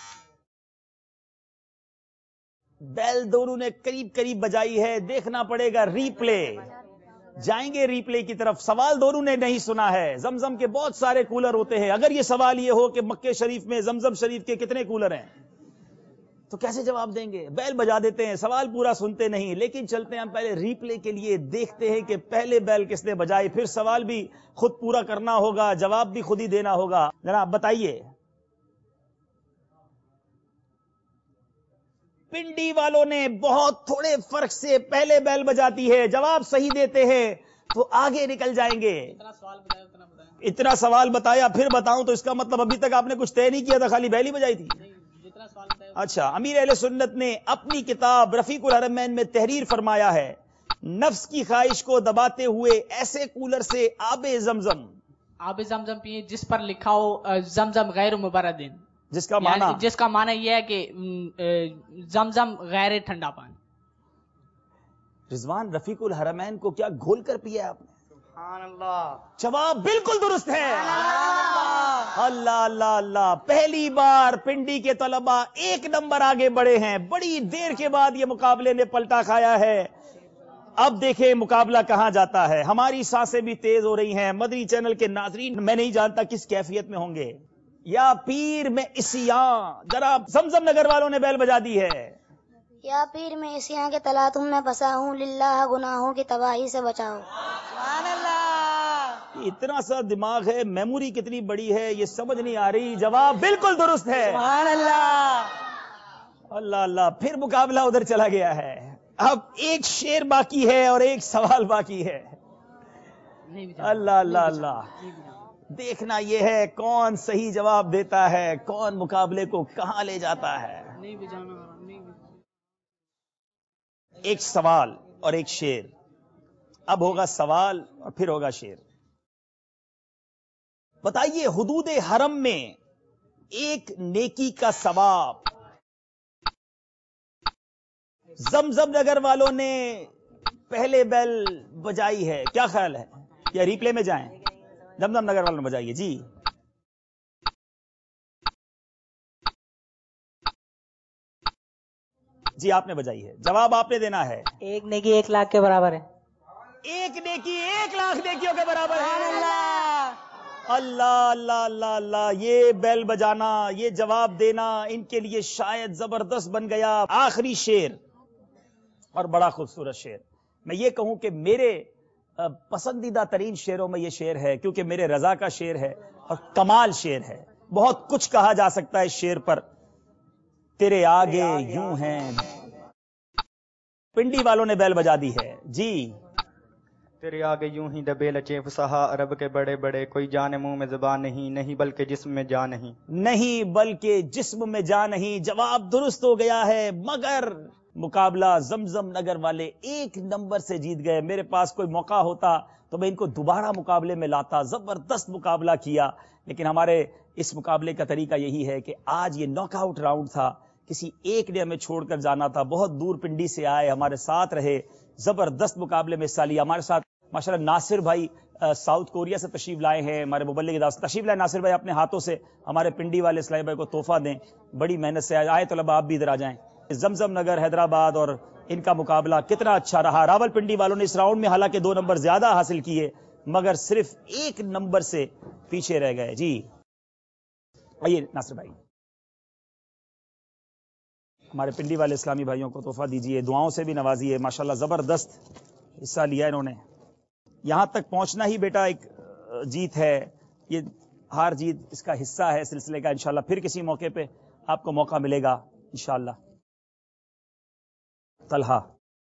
بیل دونوں نے قریب قریب بجائی ہے. دیکھنا پڑے گا ری پلے. جائیں گے ری پلے کی طرف. سوال دونوں نے نہیں سنا ہے. زمزم کے بہت سارے کولر ہوتے ہیں. اگر یہ سوال یہ ہو کہ مکے شریف میں زمزم شریف کے کتنے کولر ہیں تو کیسے جواب دیں گے. بیل بجا دیتے ہیں, سوال پورا سنتے نہیں. لیکن چلتے ہیں ہم پہلے ری پلے کے لیے, دیکھتے ہیں کہ پہلے بیل کس نے بجائی. پھر سوال بھی خود پورا کرنا ہوگا, جواب بھی خود ہی دینا ہوگا. جناب بتائیے پنڈی والوں نے بہت تھوڑے فرق سے پہلے بیل بجاتی ہے. جواب صحیح دیتے ہیں تو آگے نکل جائیں گے. اتنا سوال بتایا پھر بتاؤں تو اس کا مطلب ابھی تک آپ نے کچھ طے نہیں کیا تھا, خالی بیل ہی بجائی تھی. اچھا, امیر اہل سنت نے اپنی کتاب رفیق الحرمین میں تحریر فرمایا ہے, نفس کی خواہش کو دباتے ہوئے ایسے کولر سے آب زمزم. آب زمزم پیئے جس پر لکھا ہو زمزم غیر مبردن, جس کا معنی یہ ہے کہ زمزم غیر ٹھنڈا پانی. رضوان رفیق الحرمین کو کیا گھول کر پیا آپ نے؟ سبحان اللہ. جواب بالکل درست ہے. اللہ اللہ اللہ. پہلی بار پنڈی کے طلباء ایک نمبر آگے بڑھے ہیں. بڑی دیر کے بعد یہ مقابلے نے پلٹا کھایا ہے. اب دیکھیں مقابلہ کہاں جاتا ہے. ہماری سانسیں بھی تیز ہو رہی ہیں. مدنی چینل کے ناظرین میں نہیں جانتا کس کیفیت میں ہوں گے. یا پیر میں اسیاں. جناب زمزم نگر والوں نے بیل بجا دی ہے. یا پیر میں اسیاں کے تلاتم میں پھنسا ہوں, للہ گناہوں کی تباہی سے بچاؤ. سبحان اللہ. اتنا سا دماغ ہے, میموری کتنی بڑی ہے یہ سمجھ نہیں آ رہی. جواب بالکل درست ہے. سبحان اللہ. اللہ اللہ. پھر مقابلہ ادھر چلا گیا ہے. اب ایک شعر باقی ہے اور ایک سوال باقی ہے. اللہ اللہ اللہ. دیکھنا یہ ہے کون صحیح جواب دیتا ہے, کون مقابلے کو کہاں لے جاتا ہے. ایک سوال اور ایک شعر. اب ہوگا سوال اور پھر ہوگا شعر. بتائیے حدود حرم میں ایک نیکی کا ثواب زمزم نگر والوں نے پہلے بیل بجائی ہے، کیا خیال ہے؟ یا ریپلے میں جائیں؟ زمزم نگر والوں نے بجائی ہے جی. جی آپ نے بجائی ہے، جواب آپ نے دینا ہے. ایک نیکی 1 لاکھ کے برابر ہے. ایک نیکی 1 لاکھ نیکیوں کے برابر ہے. اللہ اللہ اللہ اللہ، یہ بیل بجانا، یہ جواب دینا ان کے لیے شاید زبردست بن گیا. آخری شعر اور بڑا خوبصورت شعر، میں یہ کہوں کہ میرے پسندیدہ ترین شعروں میں یہ شعر ہے، کیونکہ میرے رضا کا شعر ہے اور کمال شعر ہے. بہت کچھ کہا جا سکتا ہے اس شعر پر. تیرے آگے یوں ہیں، پنڈی والوں نے بیل بجا دی ہے جی. تیرے آگے یوں ہی دبے لچے فصحا عرب کے بڑے بڑے، کوئی جان منہ میں زبان نہیں، نہیں بلکہ جسم میں جان نہیں، نہیں بلکہ جسم میں جان نہیں. جواب درست ہو گیا ہے، مگر مقابلہ زمزم نگر والے 1 نمبر سے جیت گئے. میرے پاس کوئی موقع ہوتا تو میں ان کو دوبارہ مقابلے میں لاتا. زبردست مقابلہ کیا، لیکن ہمارے اس مقابلے کا طریقہ یہی ہے کہ آج یہ ناک آؤٹ راؤنڈ تھا، کسی ایک نے ہمیں چھوڑ کر جانا تھا. بہت دور پنڈی سے آئے، ہمارے ساتھ رہے، زبردست مقابلے میں حصہ لیا. ہمارے ساتھ ماشاءاللہ ناصر بھائی ساؤتھ کوریا سے تشریف لائے ہیں، ہمارے مبلغ دعوت تشریف لائے. ناصر بھائی اپنے ہاتھوں سے ہمارے پنڈی والے اسلامی بھائی کو تحفہ دیں، بڑی محنت سے آئے. طلبہ آپ بھی ادھر آ جائیں. زمزم نگر حیدرآباد اور ان کا مقابلہ کتنا اچھا رہا. راول پنڈی والوں نے اس راؤنڈ میں حالانکہ 2 نمبر زیادہ حاصل کیے، مگر صرف 1 نمبر سے پیچھے رہ گئے. جی آئیے ناصر بھائی، ہمارے پنڈی والے اسلامی بھائیوں کو تحفہ دیجیے، دعاؤں سے بھی نوازیے. ماشاءاللہ زبردست حصہ لیا انہوں نے. یہاں تک پہنچنا ہی بیٹا ایک جیت ہے. یہ ہار جیت اس کا حصہ ہے سلسلے کا. انشاءاللہ پھر کسی موقع پہ آپ کو موقع ملے گا انشاءاللہ. طلحہ،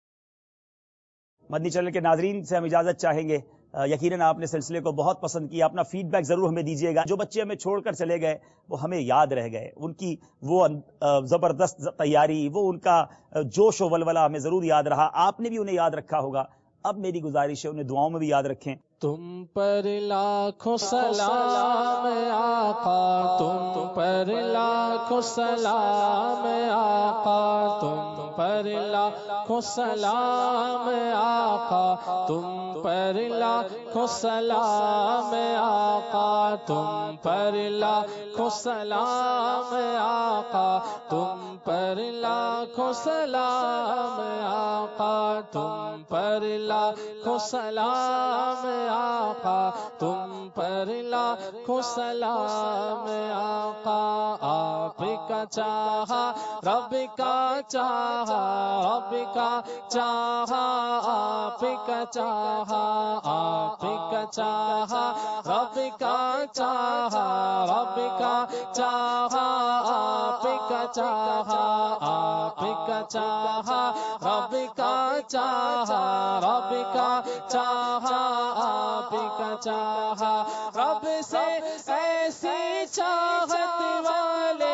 مدنی چینل کے ناظرین سے ہم اجازت چاہیں گے. یقیناً آپ نے سلسلے کو بہت پسند کیا. اپنا فیڈ بیک ضرور ہمیں دیجیے گا. جو بچے ہمیں چھوڑ کر چلے گئے وہ ہمیں یاد رہ گئے، ان کی وہ زبردست تیاری، وہ ان کا جوش و ولولہ ہمیں ضرور یاد رہا. آپ نے بھی انہیں یاد رکھا ہوگا. اب میری گزارش ہے انہیں دعاؤں میں بھی یاد رکھیں. تم پر لاکھوں سلام آقا، تم پر لاکھوں سلام آقا، تم پر لاکھوں سلام آقا، تم پر لاکھوں سلام آقا، تم پر لاکھوں سلام آقا، تم پر لاکھوں سلام آقا، تم پر لاکھوں سلام آقا، تم پر لاکھوں سلام آقا. آپ کا چاہا رب کا چاہا، رب کا چاہا آپ کا چاہا، آپ کا چاہا رب کا چاہا، رب کا چاہا آپ کا چاہا، آپ کا چاہا رب کا چاہا، رب کا چاہا آپ کا چاہا. رب سے ایسی چاہت والے،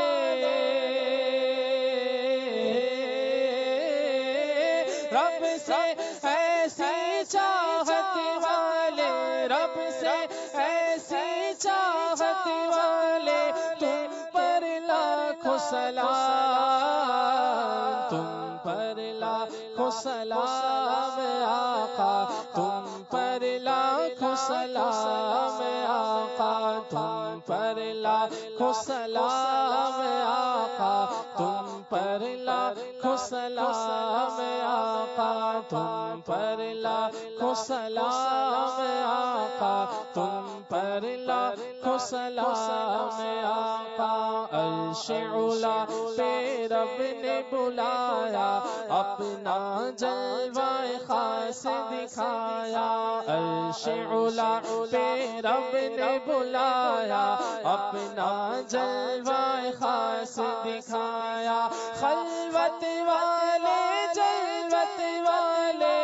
رب سے ایسی چاہت والے، رب سے ایسی چاہت والے، تم پر لاکھوں سلام، تم پر لاکھوں سلام آقا، تم پر لاکھوں سلام آقا، تم پر لاکھوں سلام آقا، تم پر لاکھوں سلام آقا، تم پر لاکھوں سلام آقا، تم پر لاکھوں سلام آقا. عرش علا پہ رب نے بلایا، اپنا جلوہ خاص دکھایا. عرش علا پہ رب نے بلایا، اپنا جلوہ خاص دکھایا. خلوت والے جلوت والے،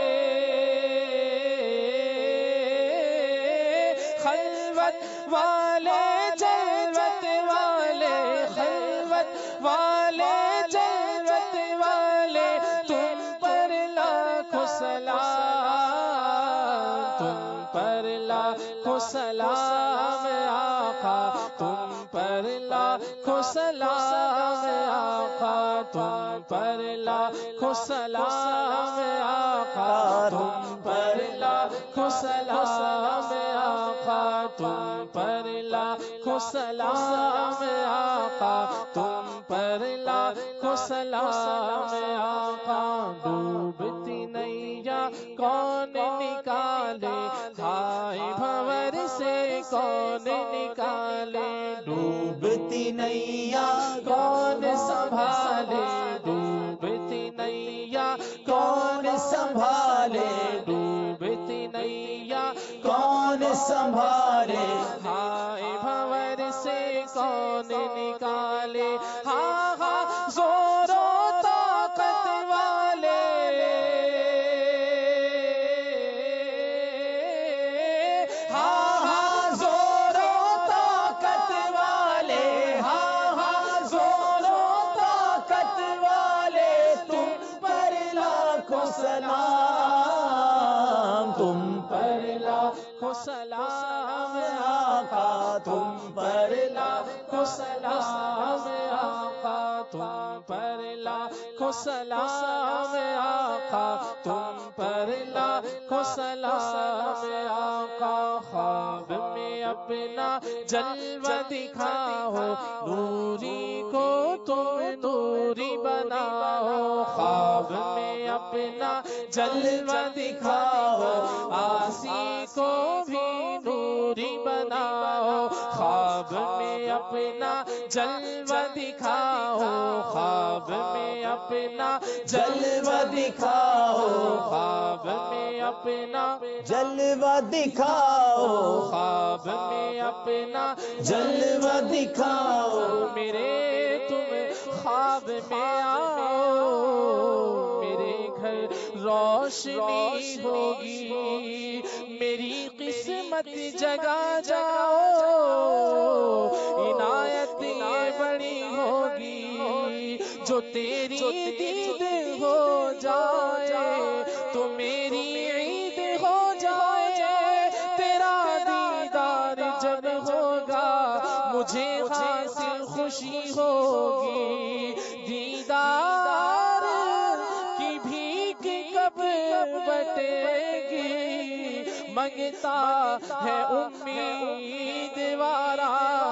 خلوت والے جلوت والے، خلوت والے جلوت والے، تم پر لاکھوں سلام، تم پر لاکھوں سلام لاکھوں سلام آقا تم پر لاکھوں سلام آقا تم پر لاکھوں سلام آقا تم پر لاکھوں سلام آقا تم پر لاکھوں سلام آقا ڈوبتی نیا کون نکالے ہائے بھور سے کون نکالے ڈوبتی نیا کون سنبھالے ڈوبتی نیا کون سنبھالے ڈوبتی نیا کون سنبھالے ہائے بھور سے کون نکالے ہاں ہاں زور و طاقت والے ہاں ہاں زور و طاقت والے ہاں ہاں زور و طاقت والے تم پر لاکھوں سلام تم پر لاکھوں سلام آقا تم پر لاکھوں سلام آقا تم پر لاکھوں سلام آقا تم پر لاکھوں سلام آقا خواب میں اپنا جلوہ دکھاؤ نوری کو تم نوری بناؤ خواب میں اپنا جلوہ دکھاؤ آسی کو بھی نوری بناؤ خواب میں اپنا جلوہ دکھاؤ خواب میں اپنا جلوہ دکھاؤ خواب میں اپنا جلوہ دکھاؤ خواب میں اپنا جلوہ دکھاؤ میرے تم خواب میں آؤ میرے گھر روشنی ہوگی میری قسمت جگا جاؤ عنایت یہ بڑی ہوگی جو تیری دید ہو جائے تو میری عید ہو جائے تیرا دیدار جب ہوگا مجھے حاصل خوشی ہوگی دیدار کی بھیک کب بٹے گی منگتا ہے امید وارا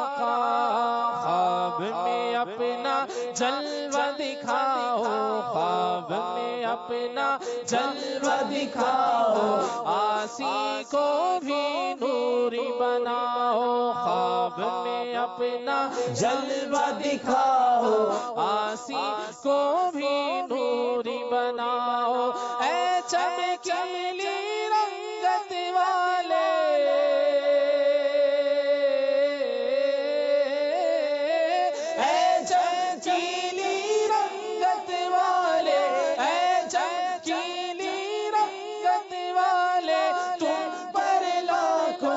خواب میں اپنا جلوہ دکھاؤ خواب میں اپنا جلوہ دکھاؤ آسی کو بھی نوری بناؤ خواب میں اپنا جلوہ دکھاؤ آسی کو بھی نوری بناؤ اے چمکیلی رنگت والے اے چمکیلی رنگت والے اے چمکیلی رنگت والے تم پر لاکھوں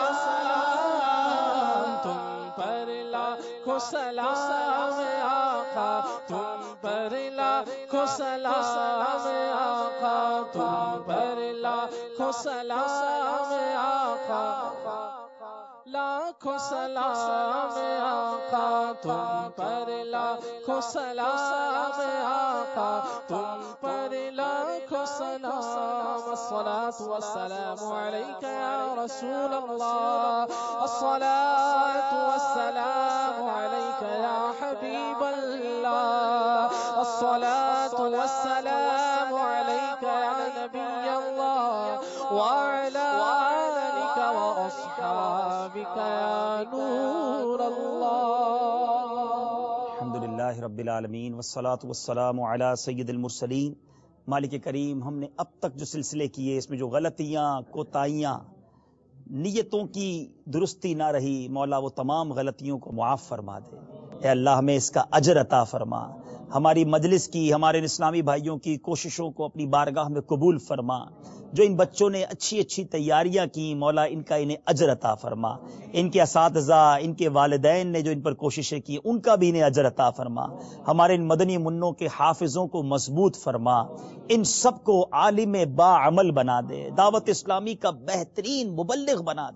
سلام تم پر لاکھوں سلام آقا تم پر لاکھوں سلام آقا تم پر لاکھوں سلام آقا لاکھوں سلام آقا تم پر لاکھوں سلام آقا تم پر لاکھوں سلام الصلاة والسلام عليك يا رسول الله الصلاة والسلام عليك يا حبيب الله الصلاة والسلام عليك يا نبي الله وعلى آلك وأصحابك يا نور الله الحمدللہ رب العالمین والصلاة والسلام علی سید المرسلین. مالک کریم ہم نے اب تک جو سلسلے کیے اس میں جو غلطیاں کوتاہیاں نیتوں کی درستی نہ رہی مولا وہ تمام غلطیوں کو معاف فرما دے. اے اللہ ہمیں اس کا اجر عطا فرما. ہماری مجلس کی ہمارے اسلامی بھائیوں کی کوششوں کو اپنی بارگاہ میں قبول فرما. جو ان بچوں نے اچھی اچھی تیاریاں کی مولا ان کا انہیں اجر عطا فرما. ان کے اساتذہ ان کے والدین نے جو ان پر کوششیں کی ان کا بھی انہیں اجر عطا فرما. ہمارے ان مدنی منوں کے حافظوں کو مضبوط فرما. ان سب کو عالم با عمل بنا دے. دعوت اسلامی کا بہترین مبلغ بنا دے.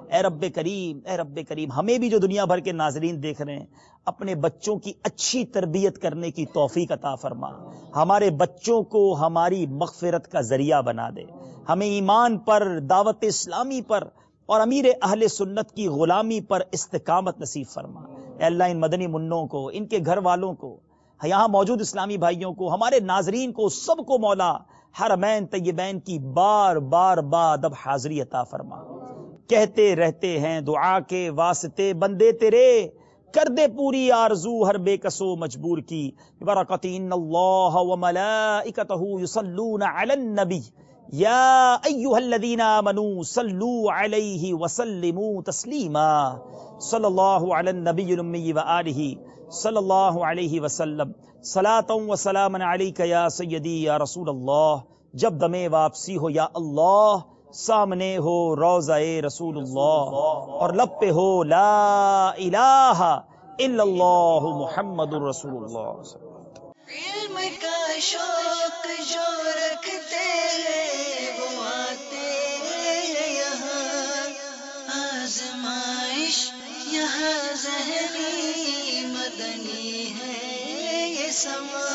اے رب کریم ہمیں بھی جو دنیا بھر کے ناظرین دیکھ رہے ہیں اپنے بچوں کی اچھی تربیت کرنے کی توفیق عطا فرما. ہمارے بچوں کو ہماری مغفرت کا ذریعہ بنا دے. ہمیں ایمان پر، دعوت اسلامی پر اور امیر اہل سنت کی غلامی پر استقامت نصیب فرما. اے اللہ ان مدنی منوں کو، ان کے گھر والوں کو، یہاں موجود اسلامی بھائیوں کو، ہمارے ناظرین کو، سب کو مولا حرمین طیبین کی بار بار بعد اب حاضری عطا فرما. کہتے رہتے ہیں دعا کے واسطے بندے تیرے، کر دے پوری آرزو ہر بے کسو مجبور کی. برکت ان اللہ وملائکتہ یصلون علی النبی یا ایھا الذین آمنوا صلوا علیہ وسلموا تسلیما. صلی اللہ علی النبی الامی وآلہ صلی اللہ علیہ وسلم. صلاۃ و سلام علیک یا سیدی یا رسول اللہ. جب دم واپسی ہو یا اللہ، سامنے ہو روضہ رسول اللہ اور لب پہ ہو لا الہ الا اللہ محمد رسول اللہ. علم کا شوق جو رکھتے ہیں وہ آتے ہیں یہاں، آزمائش یہاں ذہنی مدنی ہے یہ سما.